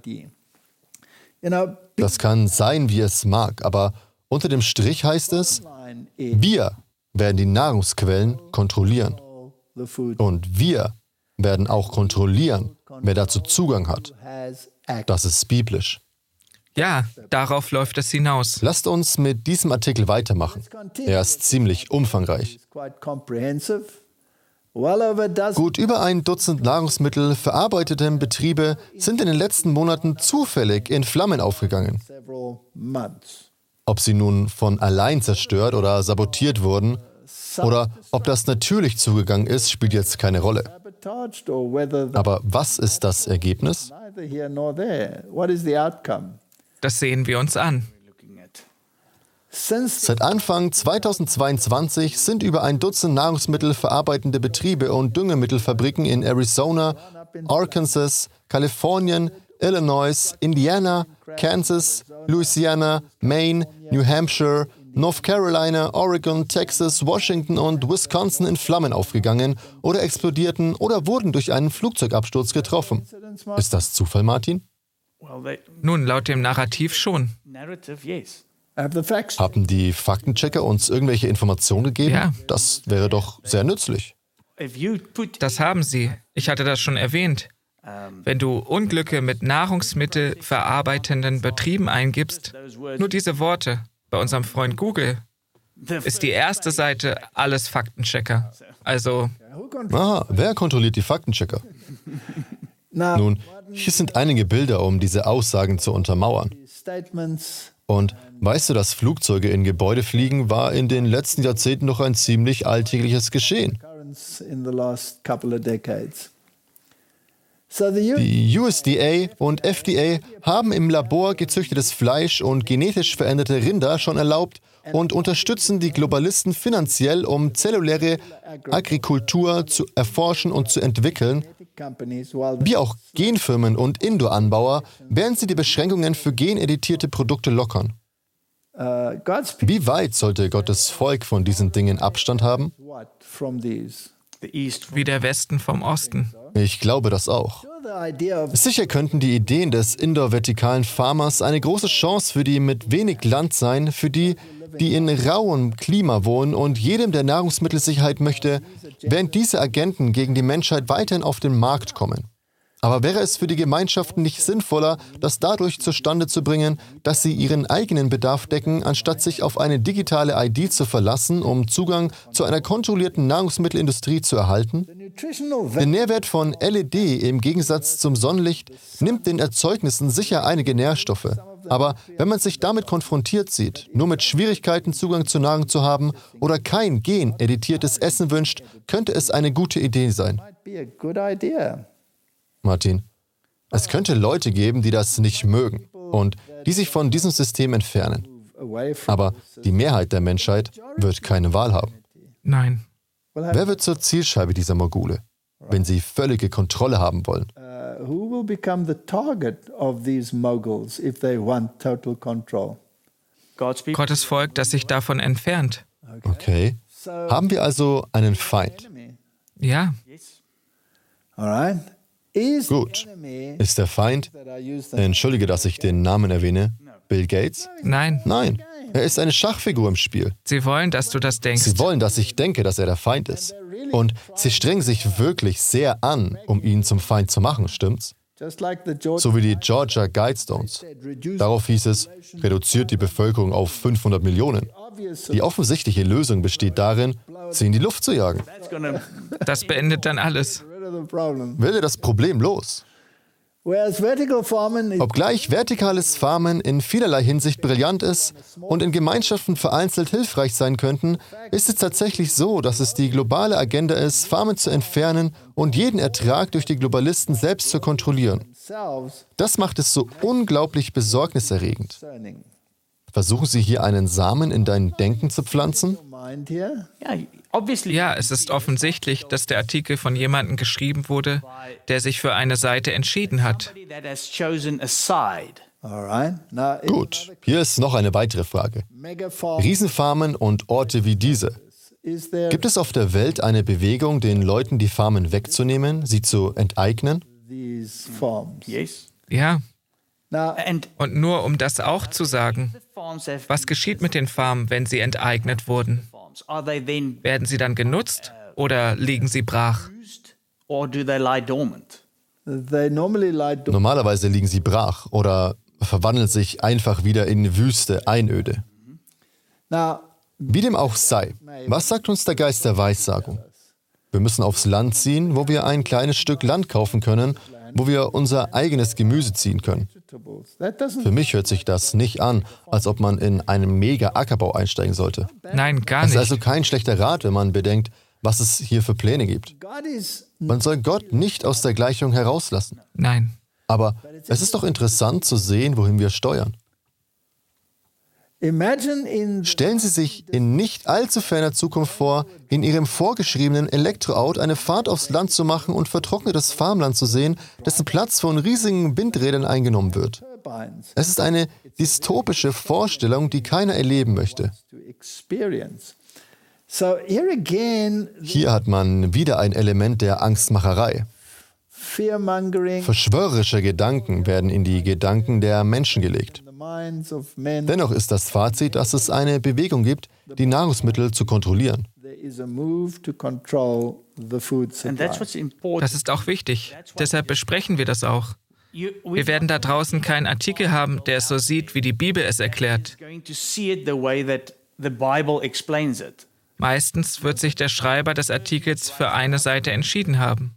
Das kann sein, wie es mag, aber unter dem Strich heißt es, wir werden die Nahrungsquellen kontrollieren. Und wir werden auch kontrollieren, wer dazu Zugang hat. Das ist biblisch. Ja, darauf läuft es hinaus. Lasst uns mit diesem Artikel weitermachen. Er ist ziemlich umfangreich. Gut über ein Dutzend nahrungsmittelverarbeitende Betriebe sind in den letzten Monaten zufällig in Flammen aufgegangen. Ob sie nun von allein zerstört oder sabotiert wurden, oder ob das natürlich zugegangen ist, spielt jetzt keine Rolle. Aber was ist das Ergebnis? Das sehen wir uns an. Seit Anfang zweitausendzweiundzwanzig sind über ein Dutzend nahrungsmittelverarbeitende Betriebe und Düngemittelfabriken in Arizona, Arkansas, Kalifornien, Illinois, Indiana, Kansas, Louisiana, Maine, New Hampshire, North Carolina, Oregon, Texas, Washington und Wisconsin in Flammen aufgegangen oder explodierten oder wurden durch einen Flugzeugabsturz getroffen. Ist das Zufall, Martin? Nun, laut dem Narrativ schon. Haben die Faktenchecker uns irgendwelche Informationen gegeben? Ja. Das wäre doch sehr nützlich. Das haben sie. Ich hatte das schon erwähnt. Wenn du Unglücke mit nahrungsmittelverarbeitenden Betrieben eingibst, nur diese Worte, bei unserem Freund Google, ist die erste Seite alles Faktenchecker. Also... Aha, wer kontrolliert die Faktenchecker? Nun, hier sind einige Bilder, um diese Aussagen zu untermauern. Und weißt du, dass Flugzeuge in Gebäude fliegen, war in den letzten Jahrzehnten noch ein ziemlich alltägliches Geschehen. Die U S D A und F D A haben im Labor gezüchtetes Fleisch und genetisch veränderte Rinder schon erlaubt und unterstützen die Globalisten finanziell, um zelluläre Agrikultur zu erforschen und zu entwickeln, wie auch Genfirmen und Indoor-Anbauer, während sie die Beschränkungen für geneditierte Produkte lockern. Wie weit sollte Gottes Volk von diesen Dingen Abstand haben? Wie der Westen vom Osten. Ich glaube das auch. Sicher könnten die Ideen des Indoor-vertikalen Farmers eine große Chance für die mit wenig Land sein, für die, die in rauem Klima wohnen und jedem, der Nahrungsmittelsicherheit möchte, während diese Agenten gegen die Menschheit weiterhin auf den Markt kommen. Aber wäre es für die Gemeinschaften nicht sinnvoller, das dadurch zustande zu bringen, dass sie ihren eigenen Bedarf decken, anstatt sich auf eine digitale I D zu verlassen, um Zugang zu einer kontrollierten Nahrungsmittelindustrie zu erhalten? Der Nährwert von L E D im Gegensatz zum Sonnenlicht nimmt den Erzeugnissen sicher einige Nährstoffe. Aber wenn man sich damit konfrontiert sieht, nur mit Schwierigkeiten Zugang zu Nahrung zu haben oder kein geneditiertes Essen wünscht, könnte es eine gute Idee sein. Martin, Es könnte Leute geben, die das nicht mögen und die sich von diesem System entfernen. Aber die Mehrheit der Menschheit wird keine Wahl haben. Nein. Wer wird zur Zielscheibe dieser Mogule, wenn sie völlige Kontrolle haben wollen? Who will become the target of these moguls if they want total control? Gottes Volk, das sich davon entfernt. Okay. Haben wir also einen Feind? Ja. Gut. Ist der Feind, entschuldige, dass ich den Namen erwähne, Bill Gates? Nein. Nein. Er ist eine Schachfigur im Spiel. Sie wollen, dass du das denkst. Sie wollen, dass ich denke, dass er der Feind ist. Und sie strengen sich wirklich sehr an, um ihn zum Feind zu machen, stimmt's? So wie die Georgia Guidestones. Darauf hieß es, reduziert die Bevölkerung auf fünfhundert Millionen. Die offensichtliche Lösung besteht darin, sie in die Luft zu jagen. Das beendet dann alles. Werde das Problem los. Obgleich vertikales Farmen in vielerlei Hinsicht brillant ist und in Gemeinschaften vereinzelt hilfreich sein könnten, ist es tatsächlich so, dass es die globale Agenda ist, Farmen zu entfernen und jeden Ertrag durch die Globalisten selbst zu kontrollieren. Das macht es so unglaublich besorgniserregend. Versuchen Sie hier einen Samen in dein Denken zu pflanzen? Ja, es ist offensichtlich, dass der Artikel von jemandem geschrieben wurde, der sich für eine Seite entschieden hat. Gut, hier ist noch eine weitere Frage. Riesenfarmen und Orte wie diese. Gibt es auf der Welt eine Bewegung, den Leuten die Farmen wegzunehmen, sie zu enteignen? Ja. Und nur um das auch zu sagen, was geschieht mit den Farmen, wenn sie enteignet wurden? Werden sie dann genutzt oder liegen sie brach? Normalerweise liegen sie brach oder verwandeln sich einfach wieder in Wüste, Einöde. Wie dem auch sei, was sagt uns der Geist der Weissagung? Wir müssen aufs Land ziehen, wo wir ein kleines Stück Land kaufen können, wo wir unser eigenes Gemüse ziehen können. Für mich hört sich das nicht an, als ob man in einen Mega-Ackerbau einsteigen sollte. Nein, gar nicht. nicht. Es ist also kein schlechter Rat, wenn man bedenkt, was es hier für Pläne gibt. Man soll Gott nicht aus der Gleichung herauslassen. Nein. Aber es ist doch interessant zu sehen, wohin wir steuern. Stellen Sie sich in nicht allzu ferner Zukunft vor, in Ihrem vorgeschriebenen Elektroauto eine Fahrt aufs Land zu machen und vertrocknetes Farmland zu sehen, dessen Platz von riesigen Windrädern eingenommen wird. Es ist eine dystopische Vorstellung, die keiner erleben möchte. Hier hat man wieder ein Element der Angstmacherei. Verschwörerische Gedanken werden in die Gedanken der Menschen gelegt. Dennoch ist das Fazit, dass es eine Bewegung gibt, die Nahrungsmittel zu kontrollieren. Das ist auch wichtig. Deshalb besprechen wir das auch. Wir werden da draußen keinen Artikel haben, der es so sieht, wie die Bibel es erklärt. Meistens wird sich der Schreiber des Artikels für eine Seite entschieden haben.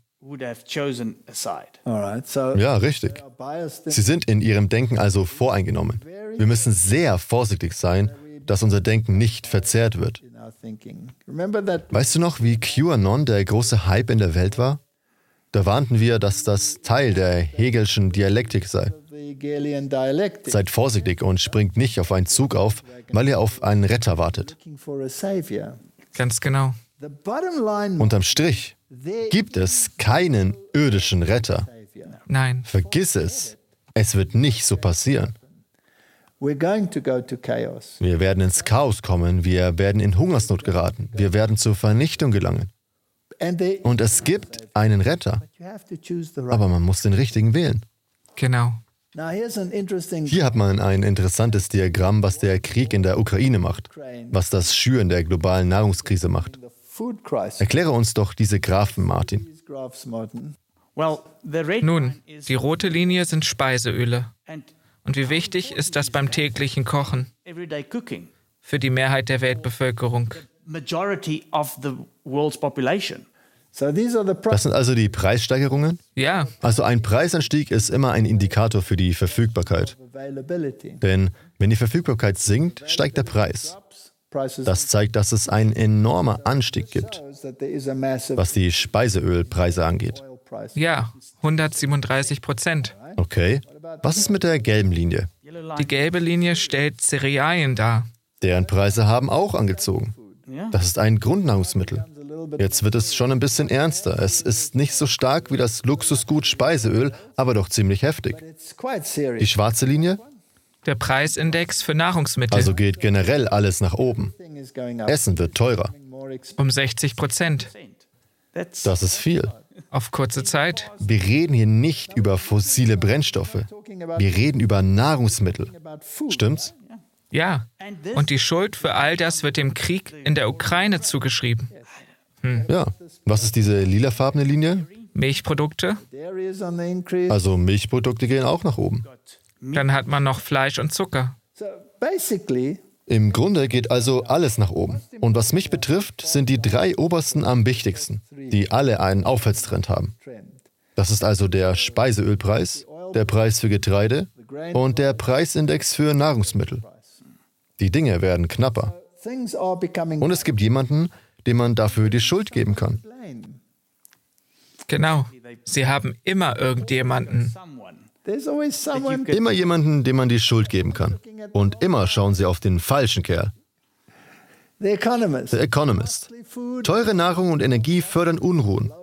Ja, richtig. Sie sind in ihrem Denken also voreingenommen. Wir müssen sehr vorsichtig sein, dass unser Denken nicht verzerrt wird. Weißt du noch, wie QAnon der große Hype in der Welt war? Da warnten wir, dass das Teil der Hegelschen Dialektik sei. Seid vorsichtig und springt nicht auf einen Zug auf, weil ihr auf einen Retter wartet. Ganz genau. Unterm Strich gibt es keinen irdischen Retter. Nein. Vergiss es. Es wird nicht so passieren. Wir werden ins Chaos kommen, wir werden in Hungersnot geraten, wir werden zur Vernichtung gelangen. Und es gibt einen Retter, aber man muss den richtigen wählen. Genau. Hier hat man ein interessantes Diagramm, was der Krieg in der Ukraine macht, was das Schüren der globalen Nahrungskrise macht. Erkläre uns doch diese Graphen, Martin. Nun, die rote Linie sind Speiseöle. Und wie wichtig ist das beim täglichen Kochen für die Mehrheit der Weltbevölkerung? Das sind also die Preissteigerungen? Ja. Also ein Preisanstieg ist immer ein Indikator für die Verfügbarkeit. Denn wenn die Verfügbarkeit sinkt, steigt der Preis. Das zeigt, dass es einen enormen Anstieg gibt, was die Speiseölpreise angeht. Ja, hundertsiebenunddreißig Prozent. Okay. Was ist mit der gelben Linie? Die gelbe Linie stellt Cerealien dar. Deren Preise haben auch angezogen. Das ist ein Grundnahrungsmittel. Jetzt wird es schon ein bisschen ernster. Es ist nicht so stark wie das Luxusgut Speiseöl, aber doch ziemlich heftig. Die schwarze Linie? Der Preisindex für Nahrungsmittel. Also geht generell alles nach oben. Essen wird teurer. Um sechzig Prozent. Das ist viel. Auf kurze Zeit. Wir reden hier nicht über fossile Brennstoffe. Wir reden über Nahrungsmittel. Stimmt's? Ja. Und die Schuld für all das wird dem Krieg in der Ukraine zugeschrieben. Hm. Ja. Was ist diese lilafarbene Linie? Milchprodukte. Also Milchprodukte gehen auch nach oben. Dann hat man noch Fleisch und Zucker. Im Grunde geht also alles nach oben. Und was mich betrifft, sind die drei obersten am wichtigsten, die alle einen Aufwärtstrend haben. Das ist also der Speiseölpreis, der Preis für Getreide und der Preisindex für Nahrungsmittel. Die Dinge werden knapper. Und es gibt jemanden, dem man dafür die Schuld geben kann. Genau. Sie haben immer irgendjemanden. Immer jemanden, dem man die Schuld geben kann. Und immer schauen sie auf den falschen Kerl. The Economist. Teure Nahrung und Energie fördern Unruhen.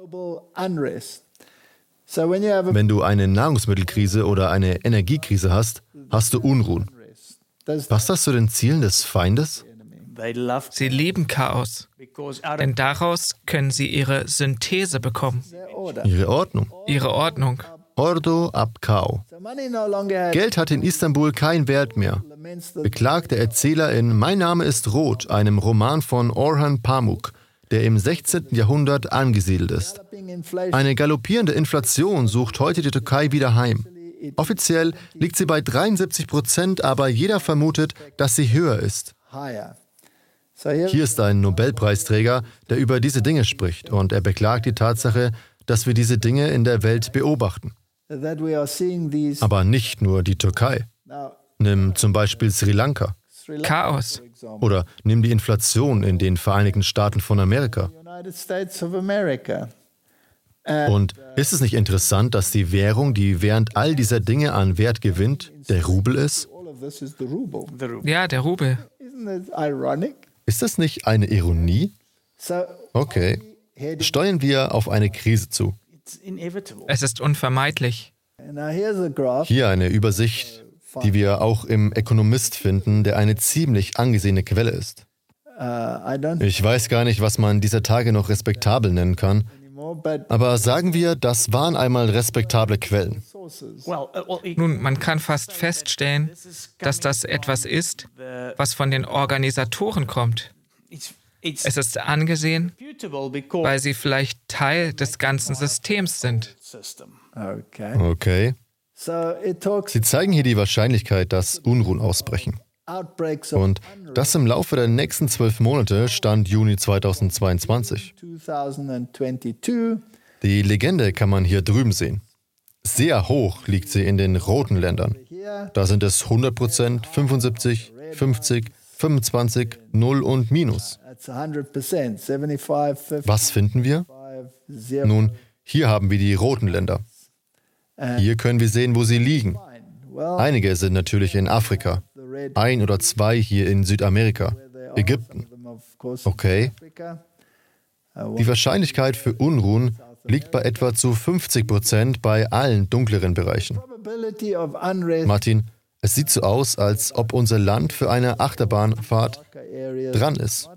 Wenn du eine Nahrungsmittelkrise oder eine Energiekrise hast, hast du Unruhen. Passt das zu den Zielen des Feindes? Sie lieben Chaos, denn daraus können sie ihre Synthese bekommen. Ihre Ordnung. Ihre Ordnung. Ordo ab Kao. Geld hat in Istanbul keinen Wert mehr, beklagt der Erzähler in Mein Name ist Rot, einem Roman von Orhan Pamuk, der im sechzehnten Jahrhundert angesiedelt ist. Eine galoppierende Inflation sucht heute die Türkei wieder heim. Offiziell liegt sie bei dreiundsiebzig Prozent, aber jeder vermutet, dass sie höher ist. Hier ist ein Nobelpreisträger, der über diese Dinge spricht, und er beklagt die Tatsache, dass wir diese Dinge in der Welt beobachten. Aber nicht nur die Türkei. Nimm zum Beispiel Sri Lanka. Chaos. Oder nimm die Inflation in den Vereinigten Staaten von Amerika. Und ist es nicht interessant, dass die Währung, die während all dieser Dinge an Wert gewinnt, der Rubel ist? Ja, der Rubel. Ist das nicht eine Ironie? Okay. Steuern wir auf eine Krise zu. Es ist unvermeidlich. Hier eine Übersicht, die wir auch im Economist finden, der eine ziemlich angesehene Quelle ist. Ich weiß gar nicht, was man dieser Tage noch respektabel nennen kann, aber sagen wir, das waren einmal respektable Quellen. Nun, man kann fast feststellen, dass das etwas ist, was von den Organisatoren kommt. Es ist angesehen, weil sie vielleicht Teil des ganzen Systems sind. Okay. Sie zeigen hier die Wahrscheinlichkeit, dass Unruhen ausbrechen. Und das im Laufe der nächsten zwölf Monate, Stand Juni zweitausendzweiundzwanzig. Die Legende kann man hier drüben sehen. Sehr hoch liegt sie in den roten Ländern. Da sind es hundert Prozent, fünfundsiebzig, fünfzig, fünfundzwanzig, null und Minus. Was finden wir? Nun, hier haben wir die roten Länder. Hier können wir sehen, wo sie liegen. Einige sind natürlich in Afrika, ein oder zwei hier in Südamerika, Ägypten. Okay. Die Wahrscheinlichkeit für Unruhen liegt bei etwa zu fünfzig Prozent bei allen dunkleren Bereichen. Martin, es sieht so aus, als ob unser Land für eine Achterbahnfahrt dran ist.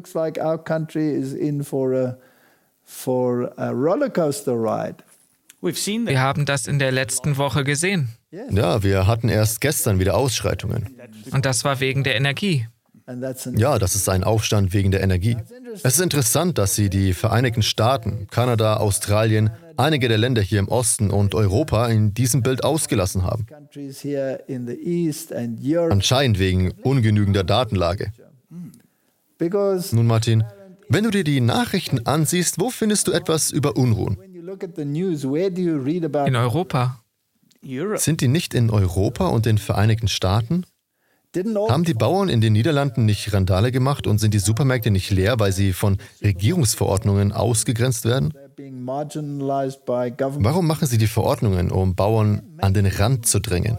Wir haben das in der letzten Woche gesehen. Ja, wir hatten erst gestern wieder Ausschreitungen. Und das war wegen der Energie. Ja, das ist ein Aufstand wegen der Energie. Es ist interessant, dass Sie die Vereinigten Staaten, Kanada, Australien, einige der Länder hier im Osten und Europa in diesem Bild ausgelassen haben. Anscheinend wegen ungenügender Datenlage. Nun, Martin, wenn du dir die Nachrichten ansiehst, wo findest du etwas über Unruhen? In Europa. Sind die nicht in Europa und den Vereinigten Staaten? Haben die Bauern in den Niederlanden nicht Randale gemacht und sind die Supermärkte nicht leer, weil sie von Regierungsverordnungen ausgegrenzt werden? Warum machen sie die Verordnungen, um Bauern an den Rand zu drängen?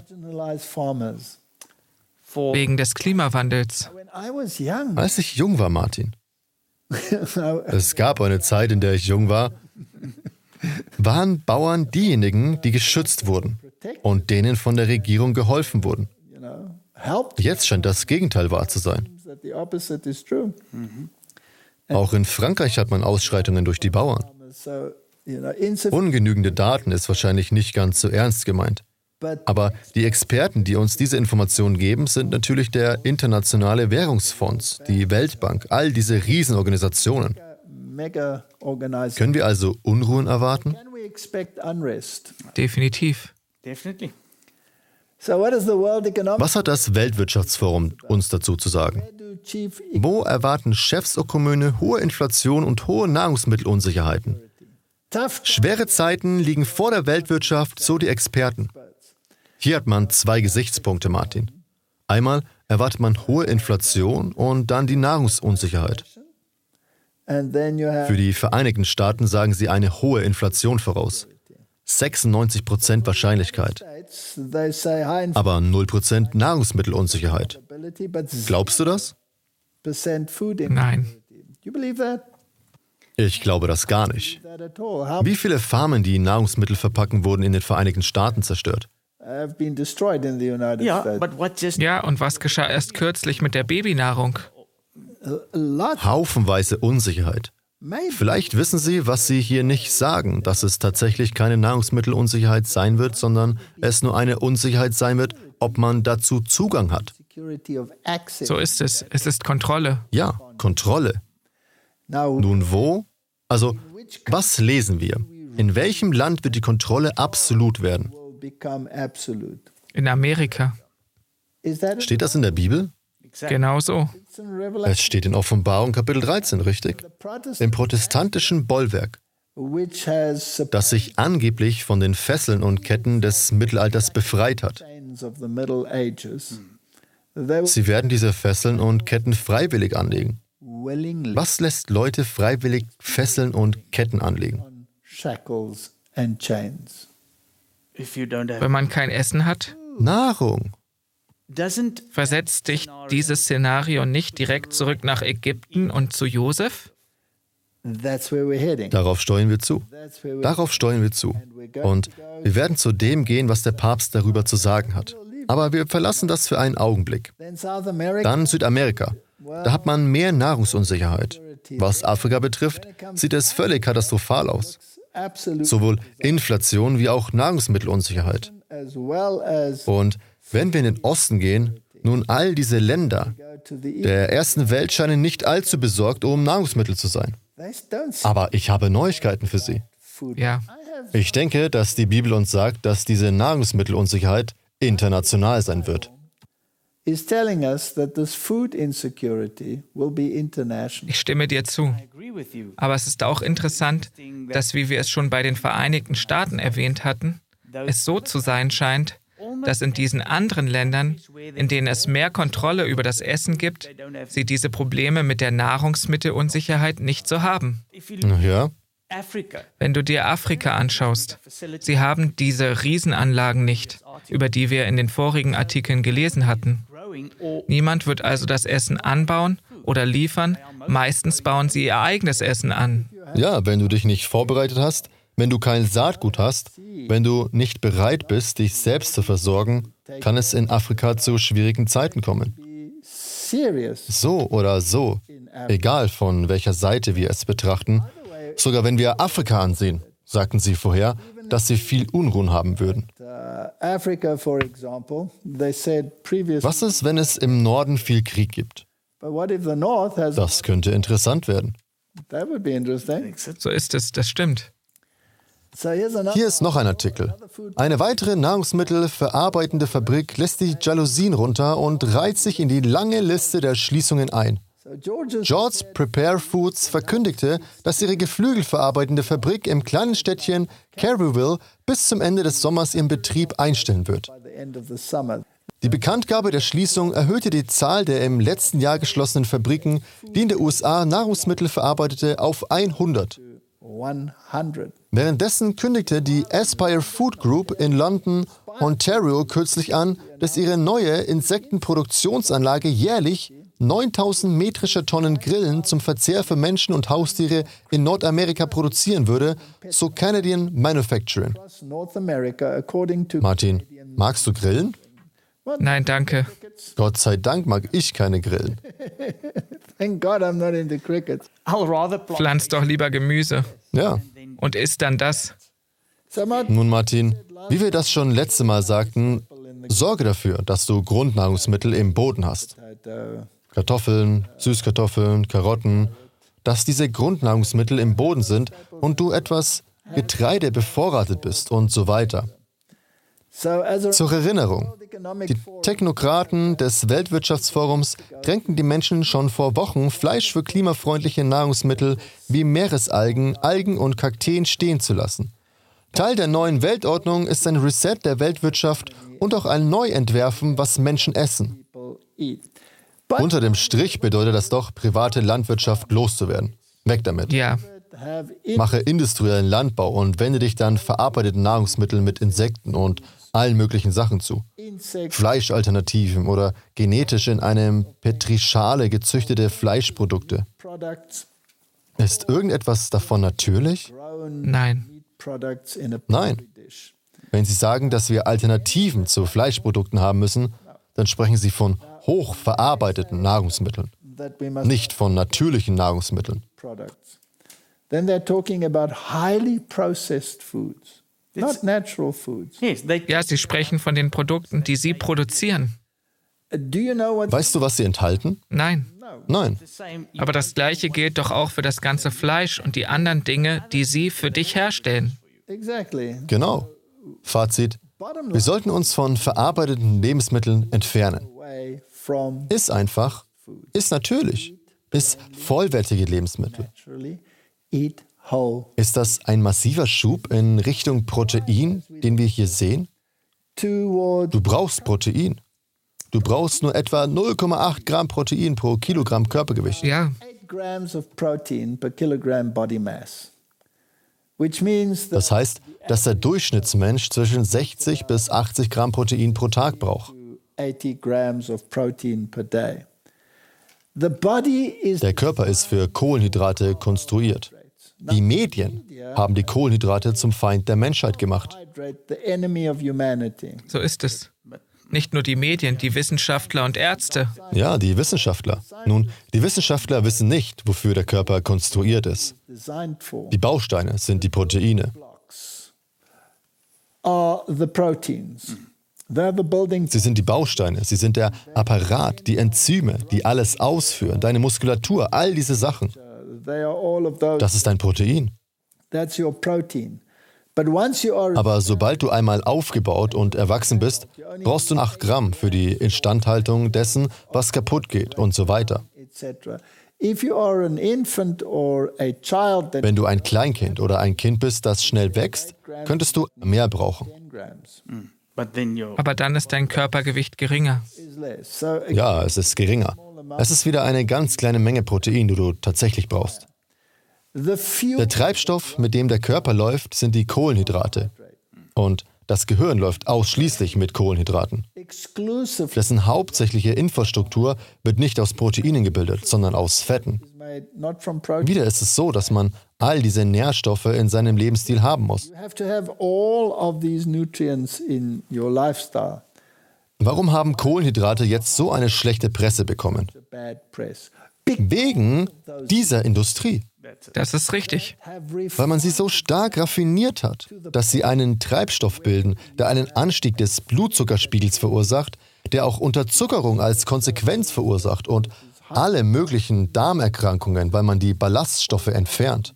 Wegen des Klimawandels. Als ich jung war, Martin. Es gab eine Zeit, in der ich jung war, waren Bauern diejenigen, die geschützt wurden und denen von der Regierung geholfen wurden. Jetzt scheint das Gegenteil wahr zu sein. Auch in Frankreich hat man Ausschreitungen durch die Bauern. Ungenügende Daten ist wahrscheinlich nicht ganz so ernst gemeint. Aber die Experten, die uns diese Informationen geben, sind natürlich der Internationale Währungsfonds, die Weltbank, all diese Riesenorganisationen. Können wir also Unruhen erwarten? Definitiv. Was hat das Weltwirtschaftsforum uns dazu zu sagen? Wo erwarten Chefsökonomen hohe Inflation und hohe Nahrungsmittelunsicherheiten? Schwere Zeiten liegen vor der Weltwirtschaft, so die Experten. Hier hat man zwei Gesichtspunkte, Martin. Einmal erwartet man hohe Inflation und dann die Nahrungsunsicherheit. Für die Vereinigten Staaten sagen sie eine hohe Inflation voraus. sechsundneunzig Prozent Wahrscheinlichkeit. Aber null Prozent Nahrungsmittelunsicherheit. Glaubst du das? Nein. Ich glaube das gar nicht. Wie viele Farmen, die Nahrungsmittel verpacken, wurden in den Vereinigten Staaten zerstört? Ja, und was geschah erst kürzlich mit der Babynahrung? Haufenweise Unsicherheit. Vielleicht wissen Sie, was Sie hier nicht sagen, dass es tatsächlich keine Nahrungsmittelunsicherheit sein wird, sondern es nur eine Unsicherheit sein wird, ob man dazu Zugang hat. So ist es. Es ist Kontrolle. Ja, Kontrolle. Nun wo? Also, was lesen wir? In welchem Land wird die Kontrolle absolut werden? In Amerika. Steht das in der Bibel? Genau so. Es steht in Offenbarung Kapitel dreizehn, richtig? Im protestantischen Bollwerk, das sich angeblich von den Fesseln und Ketten des Mittelalters befreit hat. Sie werden diese Fesseln und Ketten freiwillig anlegen. Was lässt Leute freiwillig Fesseln und Ketten anlegen? Wenn man kein Essen hat? Nahrung. Versetzt dich dieses Szenario nicht direkt zurück nach Ägypten und zu Josef? Darauf steuern wir zu. Darauf steuern wir zu. Und wir werden zu dem gehen, was der Papst darüber zu sagen hat. Aber wir verlassen das für einen Augenblick. Dann Südamerika. Da hat man mehr Nahrungsunsicherheit. Was Afrika betrifft, sieht es völlig katastrophal aus. Sowohl Inflation wie auch Nahrungsmittelunsicherheit. Und wenn wir in den Osten gehen, nun all diese Länder der ersten Welt scheinen nicht allzu besorgt, um Nahrungsmittel zu sein. Aber ich habe Neuigkeiten für Sie. Ja. Ich denke, dass die Bibel uns sagt, dass diese Nahrungsmittelunsicherheit international sein wird. Ich stimme dir zu. Aber es ist auch interessant, dass, wie wir es schon bei den Vereinigten Staaten erwähnt hatten, es so zu sein scheint, dass in diesen anderen Ländern, in denen es mehr Kontrolle über das Essen gibt, sie diese Probleme mit der Nahrungsmittelunsicherheit nicht so haben. Ja. Wenn du dir Afrika anschaust, sie haben diese Riesenanlagen nicht, über die wir in den vorigen Artikeln gelesen hatten. Niemand wird also das Essen anbauen oder liefern, meistens bauen sie ihr eigenes Essen an. Ja, wenn du dich nicht vorbereitet hast, wenn du kein Saatgut hast, wenn du nicht bereit bist, dich selbst zu versorgen, kann es in Afrika zu schwierigen Zeiten kommen. So oder so, egal von welcher Seite wir es betrachten, sogar wenn wir Afrika ansehen, sagten sie vorher, dass sie viel Unruhen haben würden. Was ist, wenn es im Norden viel Krieg gibt? Das könnte interessant werden. So ist es, das stimmt. Hier ist noch ein Artikel. Eine weitere nahrungsmittelverarbeitende Fabrik lässt die Jalousien runter und reiht sich in die lange Liste der Schließungen ein. George's Prepare Foods verkündigte, dass ihre geflügelverarbeitende Fabrik im kleinen Städtchen Carew bis zum Ende des Sommers ihren Betrieb einstellen wird. Die Bekanntgabe der Schließung erhöhte die Zahl der im letzten Jahr geschlossenen Fabriken, die in der U S A Nahrungsmittel verarbeitete, auf hundert. Währenddessen kündigte die Aspire Food Group in London, Ontario kürzlich an, dass ihre neue Insektenproduktionsanlage jährlich neuntausend metrische Tonnen Grillen zum Verzehr für Menschen und Haustiere in Nordamerika produzieren würde, so Canadian Manufacturing. Martin, magst du Grillen? Nein, danke. Gott sei Dank mag ich keine Grillen. Pflanz doch lieber Gemüse. Ja. Und isst dann das. Nun, Martin, wie wir das schon letzte Mal sagten, sorge dafür, dass du Grundnahrungsmittel im Boden hast. Kartoffeln, Süßkartoffeln, Karotten, dass diese Grundnahrungsmittel im Boden sind und du etwas Getreide bevorratet bist und so weiter. Zur Erinnerung, die Technokraten des Weltwirtschaftsforums drängten die Menschen schon vor Wochen, Fleisch für klimafreundliche Nahrungsmittel wie Meeresalgen, Algen und Kakteen stehen zu lassen. Teil der neuen Weltordnung ist ein Reset der Weltwirtschaft und auch ein Neuentwerfen, was Menschen essen. Unter dem Strich bedeutet das doch, private Landwirtschaft loszuwerden. Weg damit. Ja. Mache industriellen Landbau und wende dich dann verarbeiteten Nahrungsmitteln mit Insekten und allen möglichen Sachen zu. Fleischalternativen oder genetisch in einem Petrischale gezüchtete Fleischprodukte. Ist irgendetwas davon natürlich? Nein. Nein. Wenn Sie sagen, dass wir Alternativen zu Fleischprodukten haben müssen, dann sprechen Sie von hochverarbeiteten Nahrungsmitteln, nicht von natürlichen Nahrungsmitteln. Then they're talking about highly processed foods, not natural foods. Ja, Sie sprechen von den Produkten, die Sie produzieren. Weißt du, was sie enthalten? Nein. Nein. Aber das Gleiche gilt doch auch für das ganze Fleisch und die anderen Dinge, die Sie für dich herstellen. Genau. Fazit: Wir sollten uns von verarbeiteten Lebensmitteln entfernen. Iss einfach, iss natürlich, iss vollwertige Lebensmittel. Ist das ein massiver Schub in Richtung Protein, den wir hier sehen? Du brauchst Protein. Du brauchst nur etwa null Komma acht Gramm Protein pro Kilogramm Körpergewicht. Ja. Das heißt, dass der Durchschnittsmensch zwischen sechzig bis achtzig Gramm Protein pro Tag braucht. Der Körper ist für Kohlenhydrate konstruiert. Die Medien haben die Kohlenhydrate zum Feind der Menschheit gemacht. So ist es. Nicht nur die Medien, die Wissenschaftler und Ärzte. Ja, die Wissenschaftler. Nun, die Wissenschaftler wissen nicht, wofür der Körper konstruiert ist. Die Bausteine sind die Proteine. Sie sind die Bausteine, sie sind der Apparat, die Enzyme, die alles ausführen, deine Muskulatur, all diese Sachen. Das ist ein Protein. Aber sobald du einmal aufgebaut und erwachsen bist, brauchst du acht Gramm für die Instandhaltung dessen, was kaputt geht und so weiter. Wenn du ein Kleinkind oder ein Kind bist, das schnell wächst, könntest du mehr brauchen. Aber dann ist dein Körpergewicht geringer. Ja, es ist geringer. Es ist wieder eine ganz kleine Menge Protein, die du tatsächlich brauchst. Der Treibstoff, mit dem der Körper läuft, sind die Kohlenhydrate. Und das Gehirn läuft ausschließlich mit Kohlenhydraten. Dessen hauptsächliche Infrastruktur wird nicht aus Proteinen gebildet, sondern aus Fetten. Wieder ist es so, dass man all diese Nährstoffe in seinem Lebensstil haben muss. Warum haben Kohlenhydrate jetzt so eine schlechte Presse bekommen? Wegen dieser Industrie. Das ist richtig. Weil man sie so stark raffiniert hat, dass sie einen Treibstoff bilden, der einen Anstieg des Blutzuckerspiegels verursacht, der auch Unterzuckerung als Konsequenz verursacht und alle möglichen Darmerkrankungen, weil man die Ballaststoffe entfernt.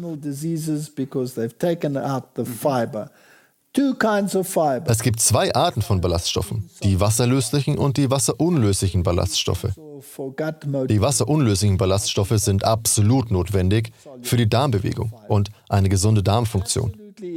Es gibt zwei Arten von Ballaststoffen, die wasserlöslichen und die wasserunlöslichen Ballaststoffe. Die wasserunlöslichen Ballaststoffe sind absolut notwendig für die Darmbewegung und eine gesunde Darmfunktion.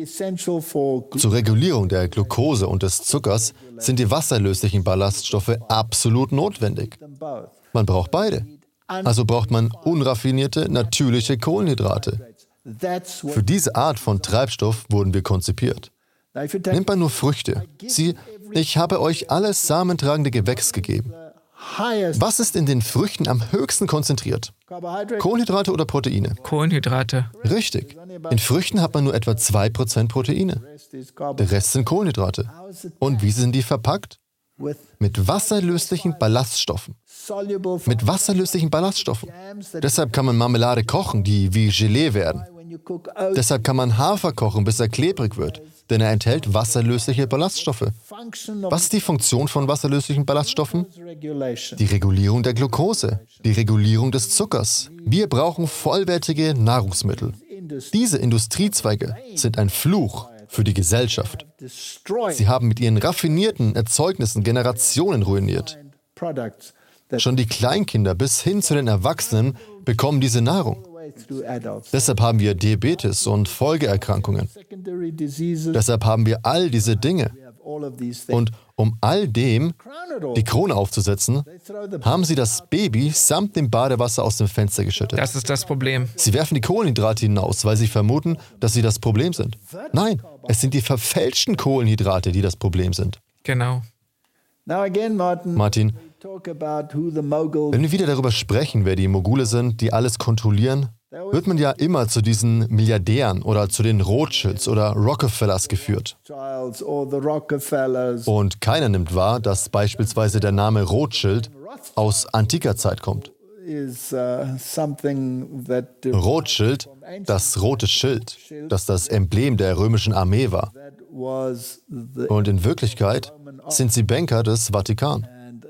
Zur Regulierung der Glucose und des Zuckers sind die wasserlöslichen Ballaststoffe absolut notwendig. Man braucht beide. Also braucht man unraffinierte, natürliche Kohlenhydrate. Für diese Art von Treibstoff wurden wir konzipiert. Nimmt man nur Früchte. Sie, ich habe euch alles samentragende Gewächs gegeben. Was ist in den Früchten am höchsten konzentriert? Kohlenhydrate oder Proteine? Kohlenhydrate. Richtig. In Früchten hat man nur etwa zwei Prozent Proteine. Der Rest sind Kohlenhydrate. Und wie sind die verpackt? Mit wasserlöslichen Ballaststoffen. Mit wasserlöslichen Ballaststoffen. Deshalb kann man Marmelade kochen, die wie Gelee werden. Deshalb kann man Hafer kochen, bis er klebrig wird, denn er enthält wasserlösliche Ballaststoffe. Was ist die Funktion von wasserlöslichen Ballaststoffen? Die Regulierung der Glucose, die Regulierung des Zuckers. Wir brauchen vollwertige Nahrungsmittel. Diese Industriezweige sind ein Fluch für die Gesellschaft. Sie haben mit ihren raffinierten Erzeugnissen Generationen ruiniert. Schon die Kleinkinder bis hin zu den Erwachsenen bekommen diese Nahrung. Deshalb haben wir Diabetes und Folgeerkrankungen. Deshalb haben wir all diese Dinge. Und um all dem die Krone aufzusetzen, haben sie das Baby samt dem Badewasser aus dem Fenster geschüttet. Das ist das Problem. Sie werfen die Kohlenhydrate hinaus, weil sie vermuten, dass sie das Problem sind. Nein, es sind die verfälschten Kohlenhydrate, die das Problem sind. Genau. Martin, wenn wir wieder darüber sprechen, wer die Mogule sind, die alles kontrollieren, wird man ja immer zu diesen Milliardären oder zu den Rothschilds oder Rockefellers geführt. Und keiner nimmt wahr, dass beispielsweise der Name Rothschild aus antiker Zeit kommt. Rothschild, das rote Schild, das das Emblem der römischen Armee war. Und in Wirklichkeit sind sie Banker des Vatikan.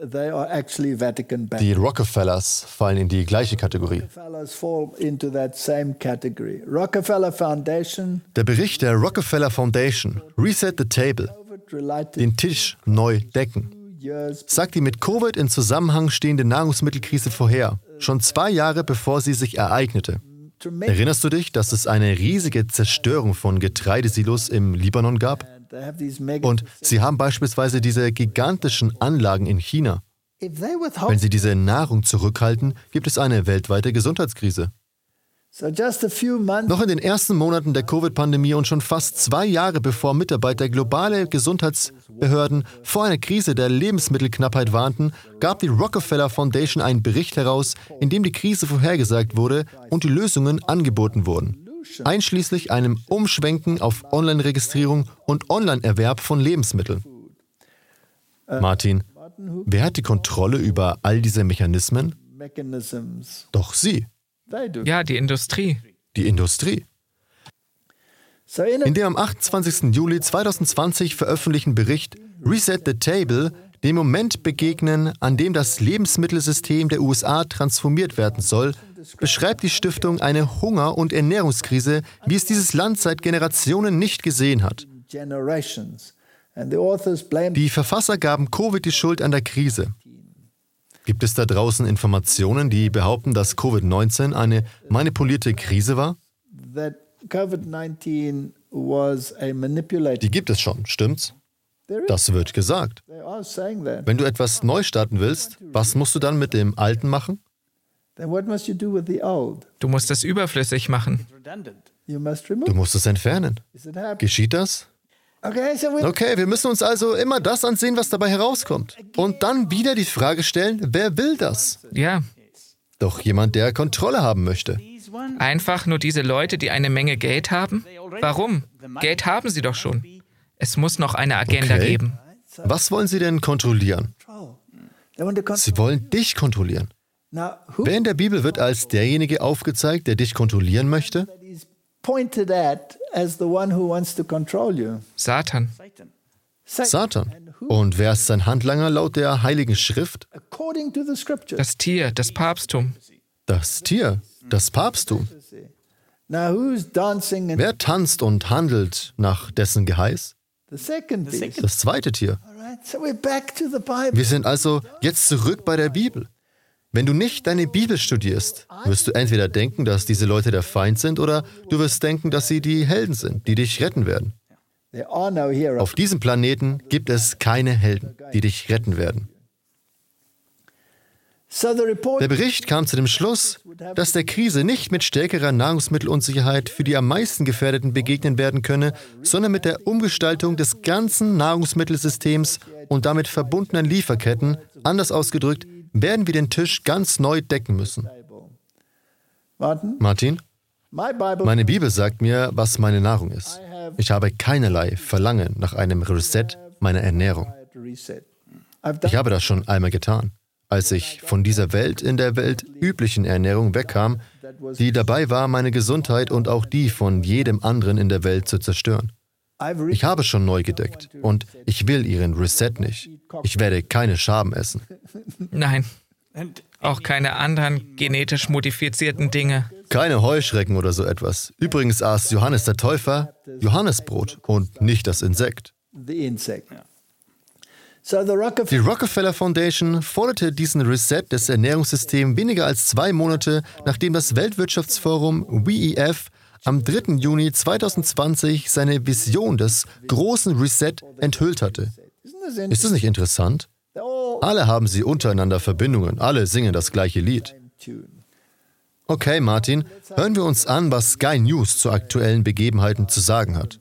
Die Rockefellers fallen in die gleiche Kategorie. Der Bericht der Rockefeller Foundation, Reset the Table, den Tisch neu decken, sagt die mit Covid in Zusammenhang stehende Nahrungsmittelkrise vorher, schon zwei Jahre bevor sie sich ereignete. Erinnerst du dich, dass es eine riesige Zerstörung von Getreidesilos im Libanon gab? Und sie haben beispielsweise diese gigantischen Anlagen in China. Wenn sie diese Nahrung zurückhalten, gibt es eine weltweite Gesundheitskrise. Noch in den ersten Monaten der Covid-Pandemie und schon fast zwei Jahre bevor Mitarbeiter globale Gesundheitsbehörden vor einer Krise der Lebensmittelknappheit warnten, gab die Rockefeller Foundation einen Bericht heraus, in dem die Krise vorhergesagt wurde und die Lösungen angeboten wurden. Einschließlich einem Umschwenken auf Online-Registrierung und Online-Erwerb von Lebensmitteln. Martin, wer hat die Kontrolle über all diese Mechanismen? Doch Sie. Ja, die Industrie. Die Industrie. In dem am achtundzwanzigsten Juli zweitausendzwanzig veröffentlichten Bericht Reset the Table dem Moment begegnen, an dem das Lebensmittelsystem der U S A transformiert werden soll, beschreibt die Stiftung eine Hunger- und Ernährungskrise, wie es dieses Land seit Generationen nicht gesehen hat. Die Verfasser gaben Covid die Schuld an der Krise. Gibt es da draußen Informationen, die behaupten, dass Covid neunzehn eine manipulierte Krise war? Die gibt es schon, stimmt's? Das wird gesagt. Wenn du etwas neu starten willst, was musst du dann mit dem Alten machen? Du musst es überflüssig machen. Du musst es entfernen. Geschieht das? Okay, wir müssen uns also immer das ansehen, was dabei herauskommt. Und dann wieder die Frage stellen, wer will das? Ja. Doch jemand, der Kontrolle haben möchte. Einfach nur diese Leute, die eine Menge Geld haben? Warum? Geld haben sie doch schon. Es muss noch eine Agenda okay. geben. Was wollen sie denn kontrollieren? Sie wollen dich kontrollieren. Wer in der Bibel wird als derjenige aufgezeigt, der dich kontrollieren möchte? Satan. Satan. Und wer ist sein Handlanger laut der Heiligen Schrift? Das Tier, das Papsttum. Das Tier, das Papsttum. Wer tanzt und handelt nach dessen Geheiß? Das zweite Tier. Wir sind also jetzt zurück bei der Bibel. Wenn du nicht deine Bibel studierst, wirst du entweder denken, dass diese Leute der Feind sind, oder du wirst denken, dass sie die Helden sind, die dich retten werden. Auf diesem Planeten gibt es keine Helden, die dich retten werden. Der Bericht kam zu dem Schluss, dass der Krise nicht mit stärkerer Nahrungsmittelunsicherheit für die am meisten Gefährdeten begegnen werden könne, sondern mit der Umgestaltung des ganzen Nahrungsmittelsystems und damit verbundenen Lieferketten. Anders ausgedrückt, werden wir den Tisch ganz neu decken müssen. Martin, meine Bibel sagt mir, was meine Nahrung ist. Ich habe keinerlei Verlangen nach einem Reset meiner Ernährung. Ich habe das schon einmal getan, als ich von dieser Welt in der Welt üblichen Ernährung wegkam, die dabei war, meine Gesundheit und auch die von jedem anderen in der Welt zu zerstören. Ich habe schon neu gedeckt und ich will Ihren Reset nicht. Ich werde keine Schaben essen. Nein, auch keine anderen genetisch modifizierten Dinge. Keine Heuschrecken oder so etwas. Übrigens aß Johannes der Täufer Johannesbrot und nicht das Insekt. Die Rockefeller Foundation forderte diesen Reset des Ernährungssystems weniger als zwei Monate, nachdem das Weltwirtschaftsforum W E F am dritten Juni zweitausendzwanzig seine Vision des großen Reset enthüllt hatte. Ist das nicht interessant? Alle haben sie untereinander Verbindungen, alle singen das gleiche Lied. Okay, Martin, hören wir uns an, was Sky News zu aktuellen Begebenheiten zu sagen hat.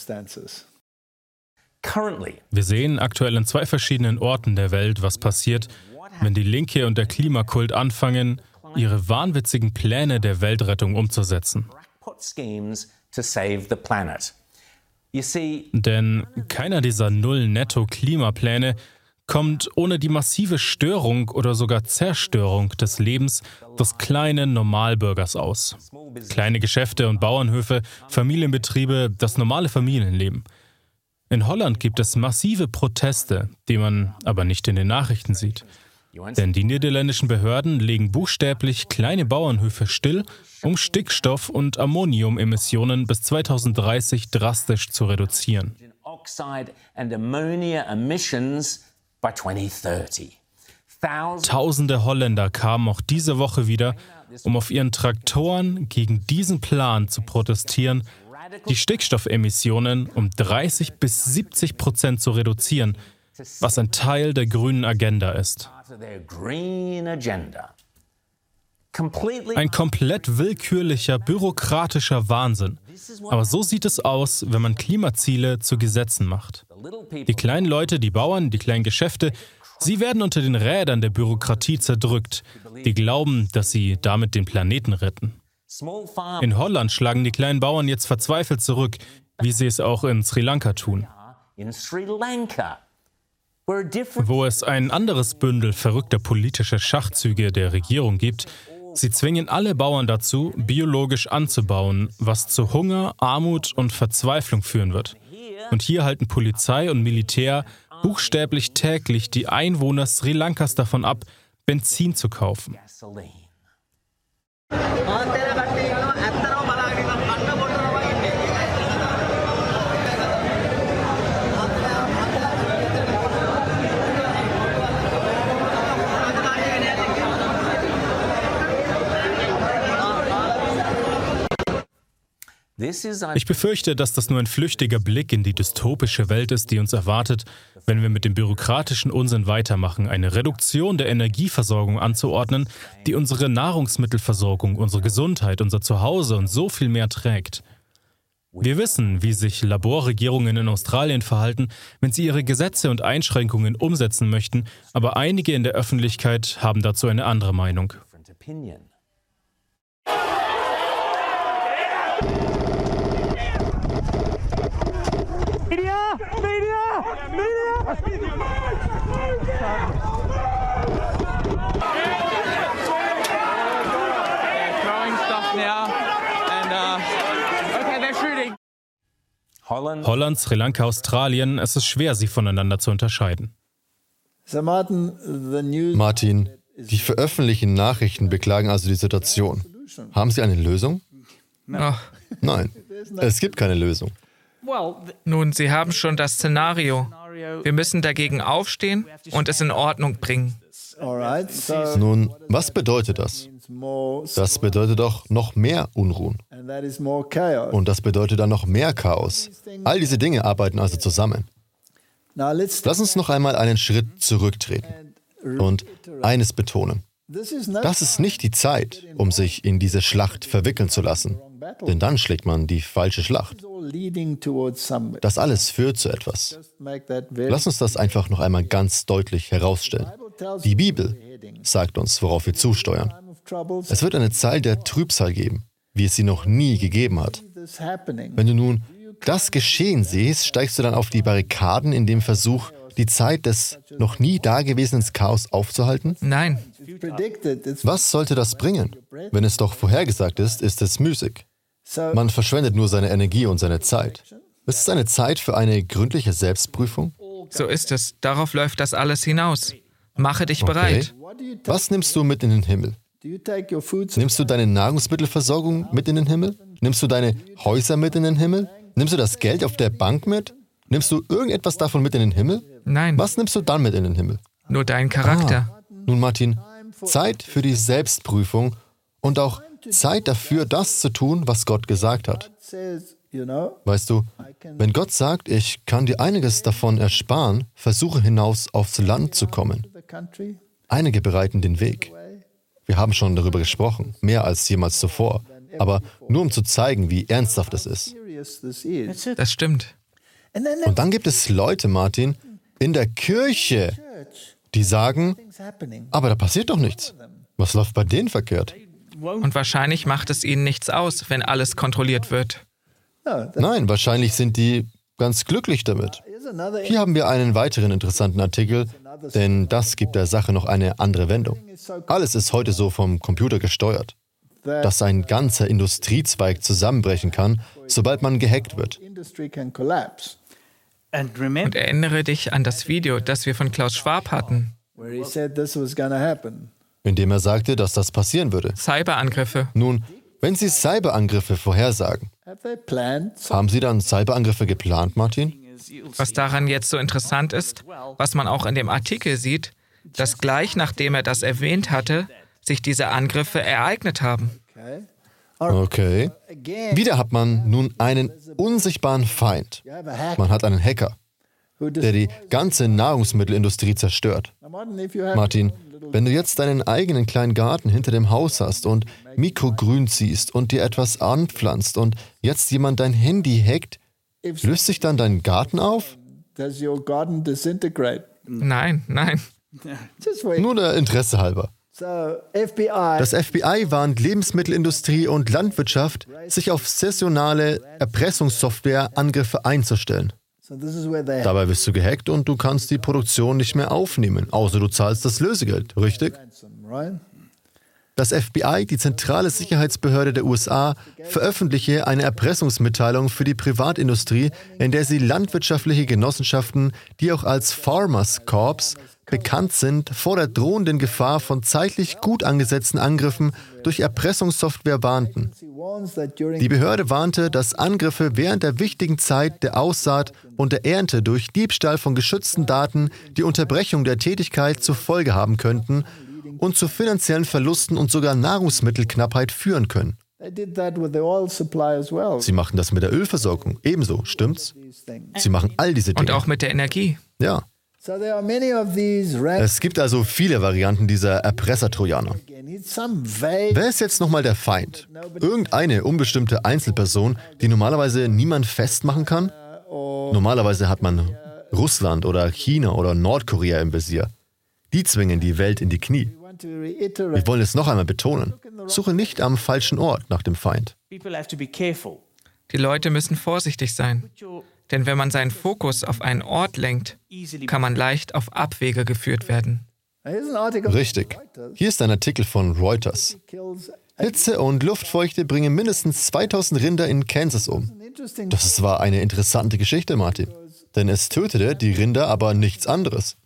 Wir sehen aktuell in zwei verschiedenen Orten der Welt, was passiert, wenn die Linke und der Klimakult anfangen, ihre wahnwitzigen Pläne der Weltrettung umzusetzen. Denn keiner dieser Null-Netto-Klimapläne kommt ohne die massive Störung oder sogar Zerstörung des Lebens des kleinen Normalbürgers aus. Kleine Geschäfte und Bauernhöfe, Familienbetriebe, das normale Familienleben. In Holland gibt es massive Proteste, die man aber nicht in den Nachrichten sieht. Denn die niederländischen Behörden legen buchstäblich kleine Bauernhöfe still, um Stickstoff- und Ammoniumemissionen bis zweitausenddreißig drastisch zu reduzieren. Tausende Holländer kamen auch diese Woche wieder, um auf ihren Traktoren gegen diesen Plan zu protestieren, die Stickstoffemissionen um dreißig bis siebzig Prozent zu reduzieren, was ein Teil der grünen Agenda ist. Ein komplett willkürlicher, bürokratischer Wahnsinn. Aber so sieht es aus, wenn man Klimaziele zu Gesetzen macht. Die kleinen Leute, die Bauern, die kleinen Geschäfte, sie werden unter den Rädern der Bürokratie zerdrückt, die glauben, dass sie damit den Planeten retten. In Holland schlagen die kleinen Bauern jetzt verzweifelt zurück, wie sie es auch in Sri Lanka tun. Wo es ein anderes Bündel verrückter politischer Schachzüge der Regierung gibt, sie zwingen alle Bauern dazu, biologisch anzubauen, was zu Hunger, Armut und Verzweiflung führen wird. Und hier halten Polizei und Militär buchstäblich täglich die Einwohner Sri Lankas davon ab, Benzin zu kaufen. Ich befürchte, dass das nur ein flüchtiger Blick in die dystopische Welt ist, die uns erwartet, wenn wir mit dem bürokratischen Unsinn weitermachen, eine Reduktion der Energieversorgung anzuordnen, die unsere Nahrungsmittelversorgung, unsere Gesundheit, unser Zuhause und so viel mehr trägt. Wir wissen, wie sich Laborregierungen in Australien verhalten, wenn sie ihre Gesetze und Einschränkungen umsetzen möchten, aber einige in der Öffentlichkeit haben dazu eine andere Meinung. Media! Media! Media! Holland, Sri Lanka, Australien, es ist schwer, sie voneinander zu unterscheiden. Martin, die veröffentlichten Nachrichten beklagen also die Situation. Haben Sie eine Lösung? Ach. Nein, es gibt keine Lösung. Nun, Sie haben schon das Szenario. Wir müssen dagegen aufstehen und es in Ordnung bringen. Nun, was bedeutet das? Das bedeutet doch noch mehr Unruhen. Und das bedeutet dann noch mehr Chaos. All diese Dinge arbeiten also zusammen. Lass uns noch einmal einen Schritt zurücktreten und eines betonen. Das ist nicht die Zeit, um sich in diese Schlacht verwickeln zu lassen, denn dann schlägt man die falsche Schlacht. Das alles führt zu etwas. Lass uns das einfach noch einmal ganz deutlich herausstellen. Die Bibel sagt uns, worauf wir zusteuern. Es wird eine Zeit der Trübsal geben, wie es sie noch nie gegeben hat. Wenn du nun das geschehen siehst, steigst du dann auf die Barrikaden in dem Versuch, die Zeit des noch nie dagewesenen Chaos aufzuhalten? Nein. Was sollte das bringen? Wenn es doch vorhergesagt ist, ist es müßig. Man verschwendet nur seine Energie und seine Zeit. Es ist eine Zeit für eine gründliche Selbstprüfung. So ist es. Darauf läuft das alles hinaus. Mache dich bereit. Okay. Was nimmst du mit in den Himmel? Nimmst du deine Nahrungsmittelversorgung mit in den Himmel? Nimmst du deine Häuser mit in den Himmel? Nimmst du das Geld auf der Bank mit? Nimmst du irgendetwas davon mit in den Himmel? Nein. Was nimmst du dann mit in den Himmel? Nur deinen Charakter. Ah. Nun, Martin, Zeit für die Selbstprüfung und auch Zeit dafür, das zu tun, was Gott gesagt hat. Weißt du, wenn Gott sagt, ich kann dir einiges davon ersparen, versuche hinaus aufs Land zu kommen. Einige bereiten den Weg. Wir haben schon darüber gesprochen, mehr als jemals zuvor, aber nur um zu zeigen, wie ernsthaft es ist. Das stimmt. Und dann gibt es Leute, Martin, in der Kirche, die sagen, aber da passiert doch nichts. Was läuft bei denen verkehrt? Und wahrscheinlich macht es ihnen nichts aus, wenn alles kontrolliert wird. Nein, wahrscheinlich sind die ganz glücklich damit. Hier haben wir einen weiteren interessanten Artikel, denn das gibt der Sache noch eine andere Wendung. Alles ist heute so vom Computer gesteuert, dass ein ganzer Industriezweig zusammenbrechen kann, sobald man gehackt wird. Und erinnere dich an das Video, das wir von Klaus Schwab hatten, in dem er sagte, dass das passieren würde. Cyberangriffe. Nun, wenn Sie Cyberangriffe vorhersagen, haben Sie dann Cyberangriffe geplant, Martin? Was daran jetzt so interessant ist, was man auch in dem Artikel sieht, dass gleich nachdem er das erwähnt hatte, sich diese Angriffe ereignet haben. Okay. Wieder hat man nun einen unsichtbaren Feind. Man hat einen Hacker, der die ganze Nahrungsmittelindustrie zerstört. Martin, wenn du jetzt deinen eigenen kleinen Garten hinter dem Haus hast und Mikrogrün siehst und dir etwas anpflanzt und jetzt jemand dein Handy hackt, löst sich dann dein Garten auf? Nein, nein. Nur der Interesse halber. Das F B I warnt Lebensmittelindustrie und Landwirtschaft, sich auf saisonale Erpressungssoftware-Angriffe einzustellen. Dabei wirst du gehackt und du kannst die Produktion nicht mehr aufnehmen, außer du zahlst das Lösegeld, richtig? Das F B I, die zentrale Sicherheitsbehörde der U S A, veröffentliche eine Erpressungsmitteilung für die Privatindustrie, in der sie landwirtschaftliche Genossenschaften, die auch als Farmers Corps bekannt sind, vor der drohenden Gefahr von zeitlich gut angesetzten Angriffen durch Erpressungssoftware warnten. Die Behörde warnte, dass Angriffe während der wichtigen Zeit der Aussaat und der Ernte durch Diebstahl von geschützten Daten die Unterbrechung der Tätigkeit zur Folge haben könnten und zu finanziellen Verlusten und sogar Nahrungsmittelknappheit führen können. Sie machen das mit der Ölversorgung ebenso, stimmt's? Sie machen all diese Dinge. Und auch mit der Energie. Ja. Es gibt also viele Varianten dieser Erpressertrojaner. Wer ist jetzt nochmal der Feind? Irgendeine unbestimmte Einzelperson, die normalerweise niemand festmachen kann? Normalerweise hat man Russland oder China oder Nordkorea im Visier. Die zwingen die Welt in die Knie. Wir wollen es noch einmal betonen. Suche nicht am falschen Ort nach dem Feind. Die Leute müssen vorsichtig sein. Denn wenn man seinen Fokus auf einen Ort lenkt, kann man leicht auf Abwege geführt werden. Richtig. Hier ist ein Artikel von Reuters. Hitze und Luftfeuchte bringen mindestens zweitausend Rinder in Kansas um. Das war eine interessante Geschichte, Martin. Denn es tötete die Rinder, aber nichts anderes.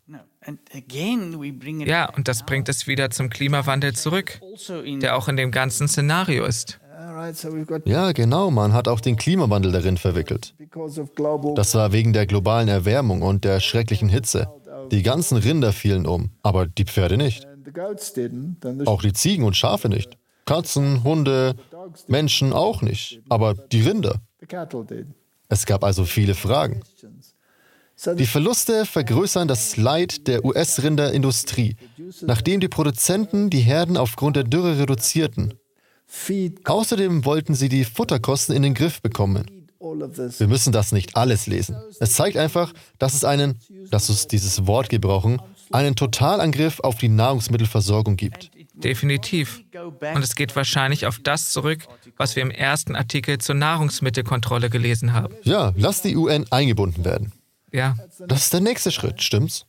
Ja, und das bringt es wieder zum Klimawandel zurück, der auch in dem ganzen Szenario ist. Ja, genau, man hat auch den Klimawandel darin verwickelt. Das war wegen der globalen Erwärmung und der schrecklichen Hitze. Die ganzen Rinder fielen um, aber die Pferde nicht. Auch die Ziegen und Schafe nicht. Katzen, Hunde, Menschen auch nicht, aber die Rinder. Es gab also viele Fragen. Die Verluste vergrößern das Leid der U S-Rinderindustrie, nachdem die Produzenten die Herden aufgrund der Dürre reduzierten. Außerdem wollten sie die Futterkosten in den Griff bekommen. Wir müssen das nicht alles lesen. Es zeigt einfach, dass es einen, lass uns dieses Wort gebrauchen, einen Totalangriff auf die Nahrungsmittelversorgung gibt. Definitiv. Und es geht wahrscheinlich auf das zurück, was wir im ersten Artikel zur Nahrungsmittelkontrolle gelesen haben. Ja, lass die U N eingebunden werden. Ja. Das ist der nächste Schritt, stimmt's?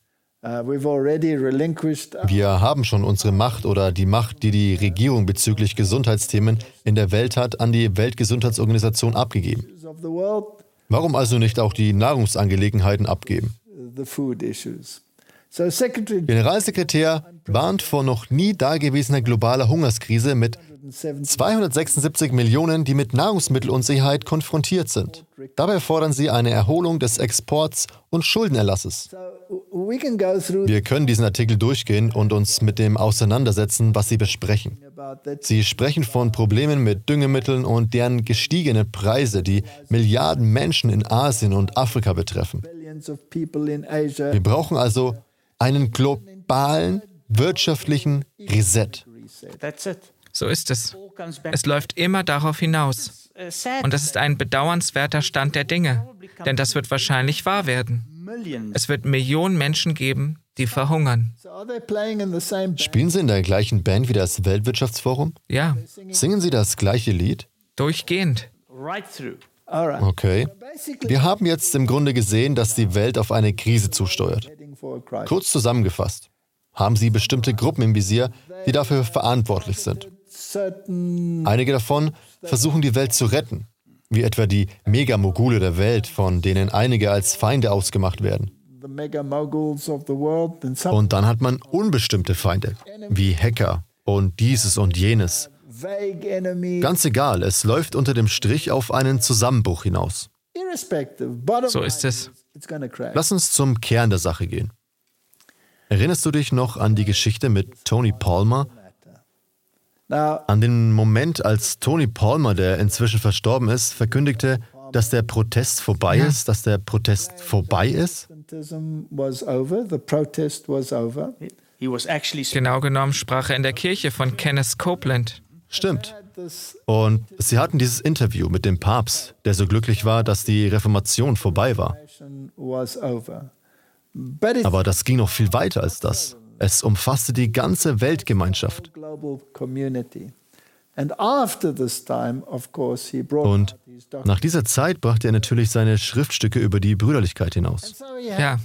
Wir haben schon unsere Macht oder die Macht, die die Regierung bezüglich Gesundheitsthemen in der Welt hat, an die Weltgesundheitsorganisation abgegeben. Warum also nicht auch die Nahrungsangelegenheiten abgeben? Generalsekretär warnt vor noch nie dagewesener globaler Hungerskrise mit zweihundertsechsundsiebzig Millionen, die mit Nahrungsmittelunsicherheit konfrontiert sind. Dabei fordern sie eine Erholung des Exports und Schuldenerlasses. Wir können diesen Artikel durchgehen und uns mit dem auseinandersetzen, was sie besprechen. Sie sprechen von Problemen mit Düngemitteln und deren gestiegene Preise, die Milliarden Menschen in Asien und Afrika betreffen. Wir brauchen also einen globalen wirtschaftlichen Reset. So ist es. Es läuft immer darauf hinaus. Und das ist ein bedauernswerter Stand der Dinge, denn das wird wahrscheinlich wahr werden. Es wird Millionen Menschen geben, die verhungern. Spielen Sie in der gleichen Band wie das Weltwirtschaftsforum? Ja. Singen Sie das gleiche Lied? Durchgehend. Okay. Wir haben jetzt im Grunde gesehen, dass die Welt auf eine Krise zusteuert. Kurz zusammengefasst. Haben Sie bestimmte Gruppen im Visier, die dafür verantwortlich sind? Einige davon versuchen, die Welt zu retten, wie etwa die Megamogule der Welt, von denen einige als Feinde ausgemacht werden. Und dann hat man unbestimmte Feinde, wie Hacker und dieses und jenes. Ganz egal, es läuft unter dem Strich auf einen Zusammenbruch hinaus. So ist es. Lass uns zum Kern der Sache gehen. Erinnerst du dich noch an die Geschichte mit Tony Palmer? An den Moment, als Tony Palmer, der inzwischen verstorben ist, verkündigte, dass der Protest vorbei ja. ist, dass der Protest vorbei ist? Genau genommen sprach er in der Kirche von Kenneth Copeland. Stimmt. Und sie hatten dieses Interview mit dem Papst, der so glücklich war, dass die Reformation vorbei war. Aber das ging noch viel weiter als das. Es umfasste die ganze Weltgemeinschaft. Und nach dieser Zeit brachte er natürlich seine Schriftstücke über die Brüderlichkeit hinaus. Ja.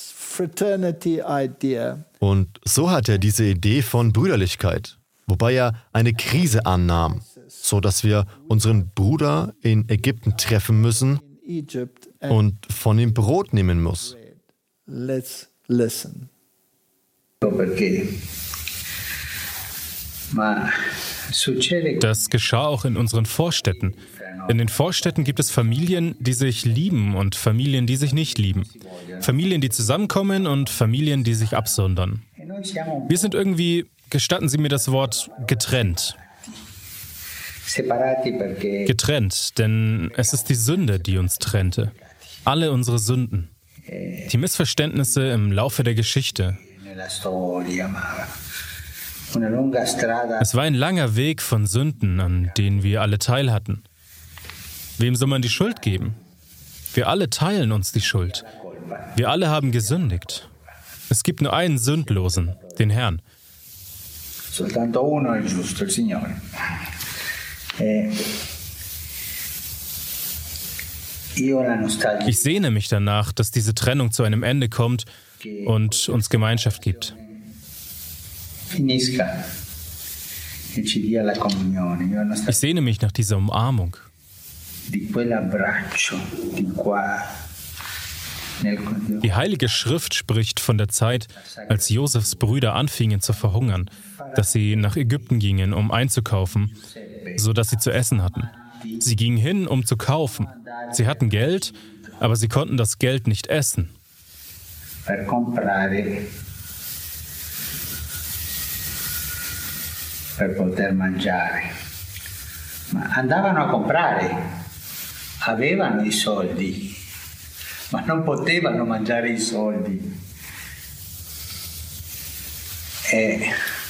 Und so hat er diese Idee von Brüderlichkeit, wobei er eine Krise annahm, so dass wir unseren Bruder in Ägypten treffen müssen und von ihm Brot nehmen muss. Let's listen. Das geschah auch in unseren Vorstädten. In den Vorstädten gibt es Familien, die sich lieben und Familien, die sich nicht lieben. Familien, die zusammenkommen und Familien, die sich absondern. Wir sind irgendwie, gestatten Sie mir das Wort, getrennt. Getrennt, denn es ist die Sünde, die uns trennte. Alle unsere Sünden. Die Missverständnisse im Laufe der Geschichte. Es war ein langer Weg von Sünden, an denen wir alle teil hatten. Wem soll man die Schuld geben? Wir alle teilen uns die Schuld. Wir alle haben gesündigt. Es gibt nur einen Sündlosen, den Herrn. Ich sehne mich danach, dass diese Trennung zu einem Ende kommt und uns Gemeinschaft gibt. Ich sehne mich nach dieser Umarmung. Die Heilige Schrift spricht von der Zeit, als Josefs Brüder anfingen zu verhungern, dass sie nach Ägypten gingen, um einzukaufen, sodass sie zu essen hatten. Sie gingen hin, um zu kaufen. Sie hatten Geld, aber sie konnten das Geld nicht essen. per comprare, per poter mangiare. Ma andavano a comprare, avevano i soldi, ma non potevano mangiare i soldi. E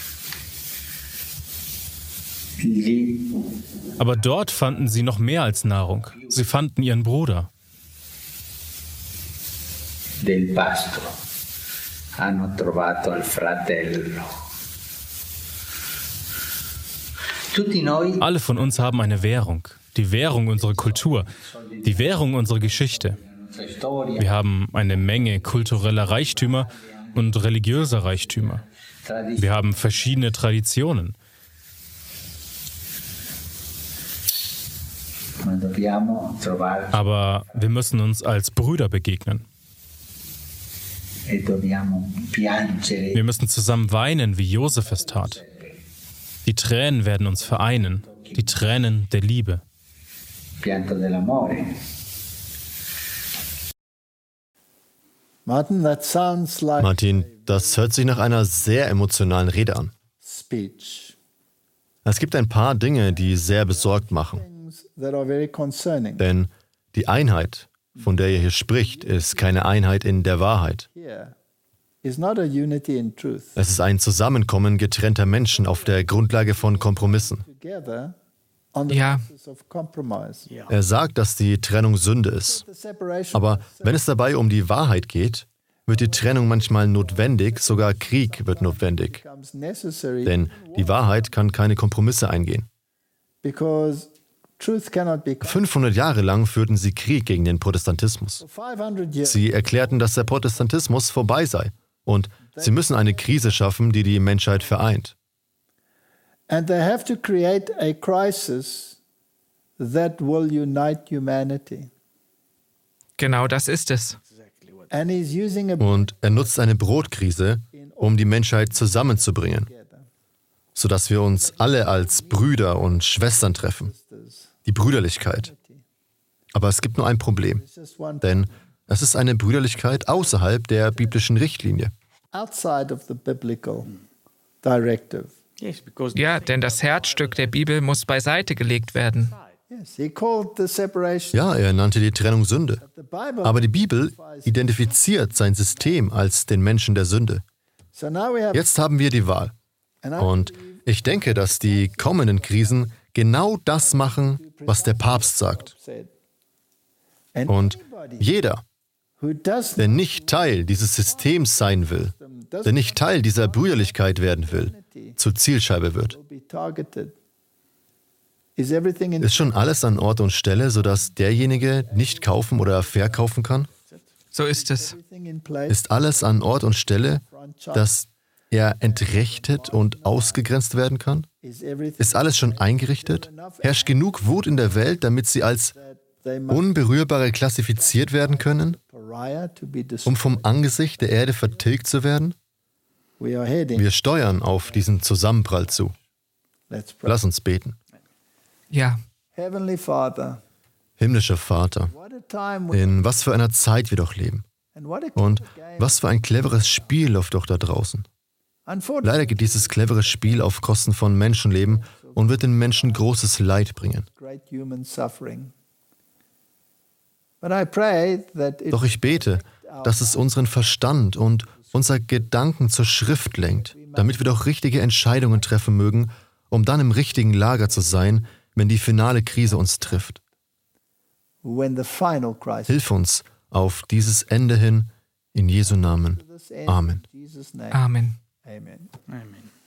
lì. Aber dort fanden sie noch mehr als Nahrung. Sie fanden ihren Bruder. Del pasto hanno trovato il fratello. Tutti noi. Alle von uns haben eine Währung. Die Währung unserer Kultur. Die Währung unserer Geschichte. Wir haben eine Menge kultureller Reichtümer und religiöser Reichtümer. Wir haben verschiedene Traditionen. Aber wir müssen uns als Brüder begegnen. Wir müssen zusammen weinen, wie Josef es tat. Die Tränen werden uns vereinen, die Tränen der Liebe. Martin, das hört sich nach einer sehr emotionalen Rede an. Es gibt ein paar Dinge, die sehr besorgt machen. Denn die Einheit, von der ihr hier spricht, ist keine Einheit in der Wahrheit. Es ist ein Zusammenkommen getrennter Menschen auf der Grundlage von Kompromissen. Ja. Er sagt, dass die Trennung Sünde ist. Aber wenn es dabei um die Wahrheit geht, wird die Trennung manchmal notwendig, sogar Krieg wird notwendig. Denn die Wahrheit kann keine Kompromisse eingehen. fünfhundert Jahre lang führten sie Krieg gegen den Protestantismus. Sie erklärten, dass der Protestantismus vorbei sei und sie müssen eine Krise schaffen, die die Menschheit vereint. And they have to create a crisis that will unite humanity. Genau das ist es. And he's using a Und er nutzt eine Brotkrise, um die Menschheit zusammenzubringen, sodass wir uns alle als Brüder und Schwestern treffen. Die Brüderlichkeit. Aber es gibt nur ein Problem, denn es ist eine Brüderlichkeit außerhalb der biblischen Richtlinie. outside of the biblical directive. Ja, denn das Herzstück der Bibel muss beiseite gelegt werden. Ja, er nannte die Trennung Sünde. Aber die Bibel identifiziert sein System als den Menschen der Sünde. Jetzt haben wir die Wahl. Und ich denke, dass die kommenden Krisen genau das machen, was der Papst sagt. Und jeder, der nicht Teil dieses Systems sein will, der nicht Teil dieser Brüderlichkeit werden will, zur Zielscheibe wird. Ist schon alles an Ort und Stelle, sodass derjenige nicht kaufen oder verkaufen kann? So ist es. Ist alles an Ort und Stelle, dass er entrechtet und ausgegrenzt werden kann? Ist alles schon eingerichtet? Herrscht genug Wut in der Welt, damit sie als Unberührbare klassifiziert werden können, um vom Angesicht der Erde vertilgt zu werden? Wir steuern auf diesen Zusammenprall zu. Lass uns beten. Ja. Himmlischer Vater, in was für einer Zeit wir doch leben. Und was für ein cleveres Spiel läuft doch da draußen. Leider geht dieses clevere Spiel auf Kosten von Menschenleben und wird den Menschen großes Leid bringen. Doch ich bete, dass es unseren Verstand und unser Gedanken zur Schrift lenkt, damit wir doch richtige Entscheidungen treffen mögen, um dann im richtigen Lager zu sein, wenn die finale Krise uns trifft. Hilf uns auf dieses Ende hin, in Jesu Namen. Amen. Amen. Amen. Amen.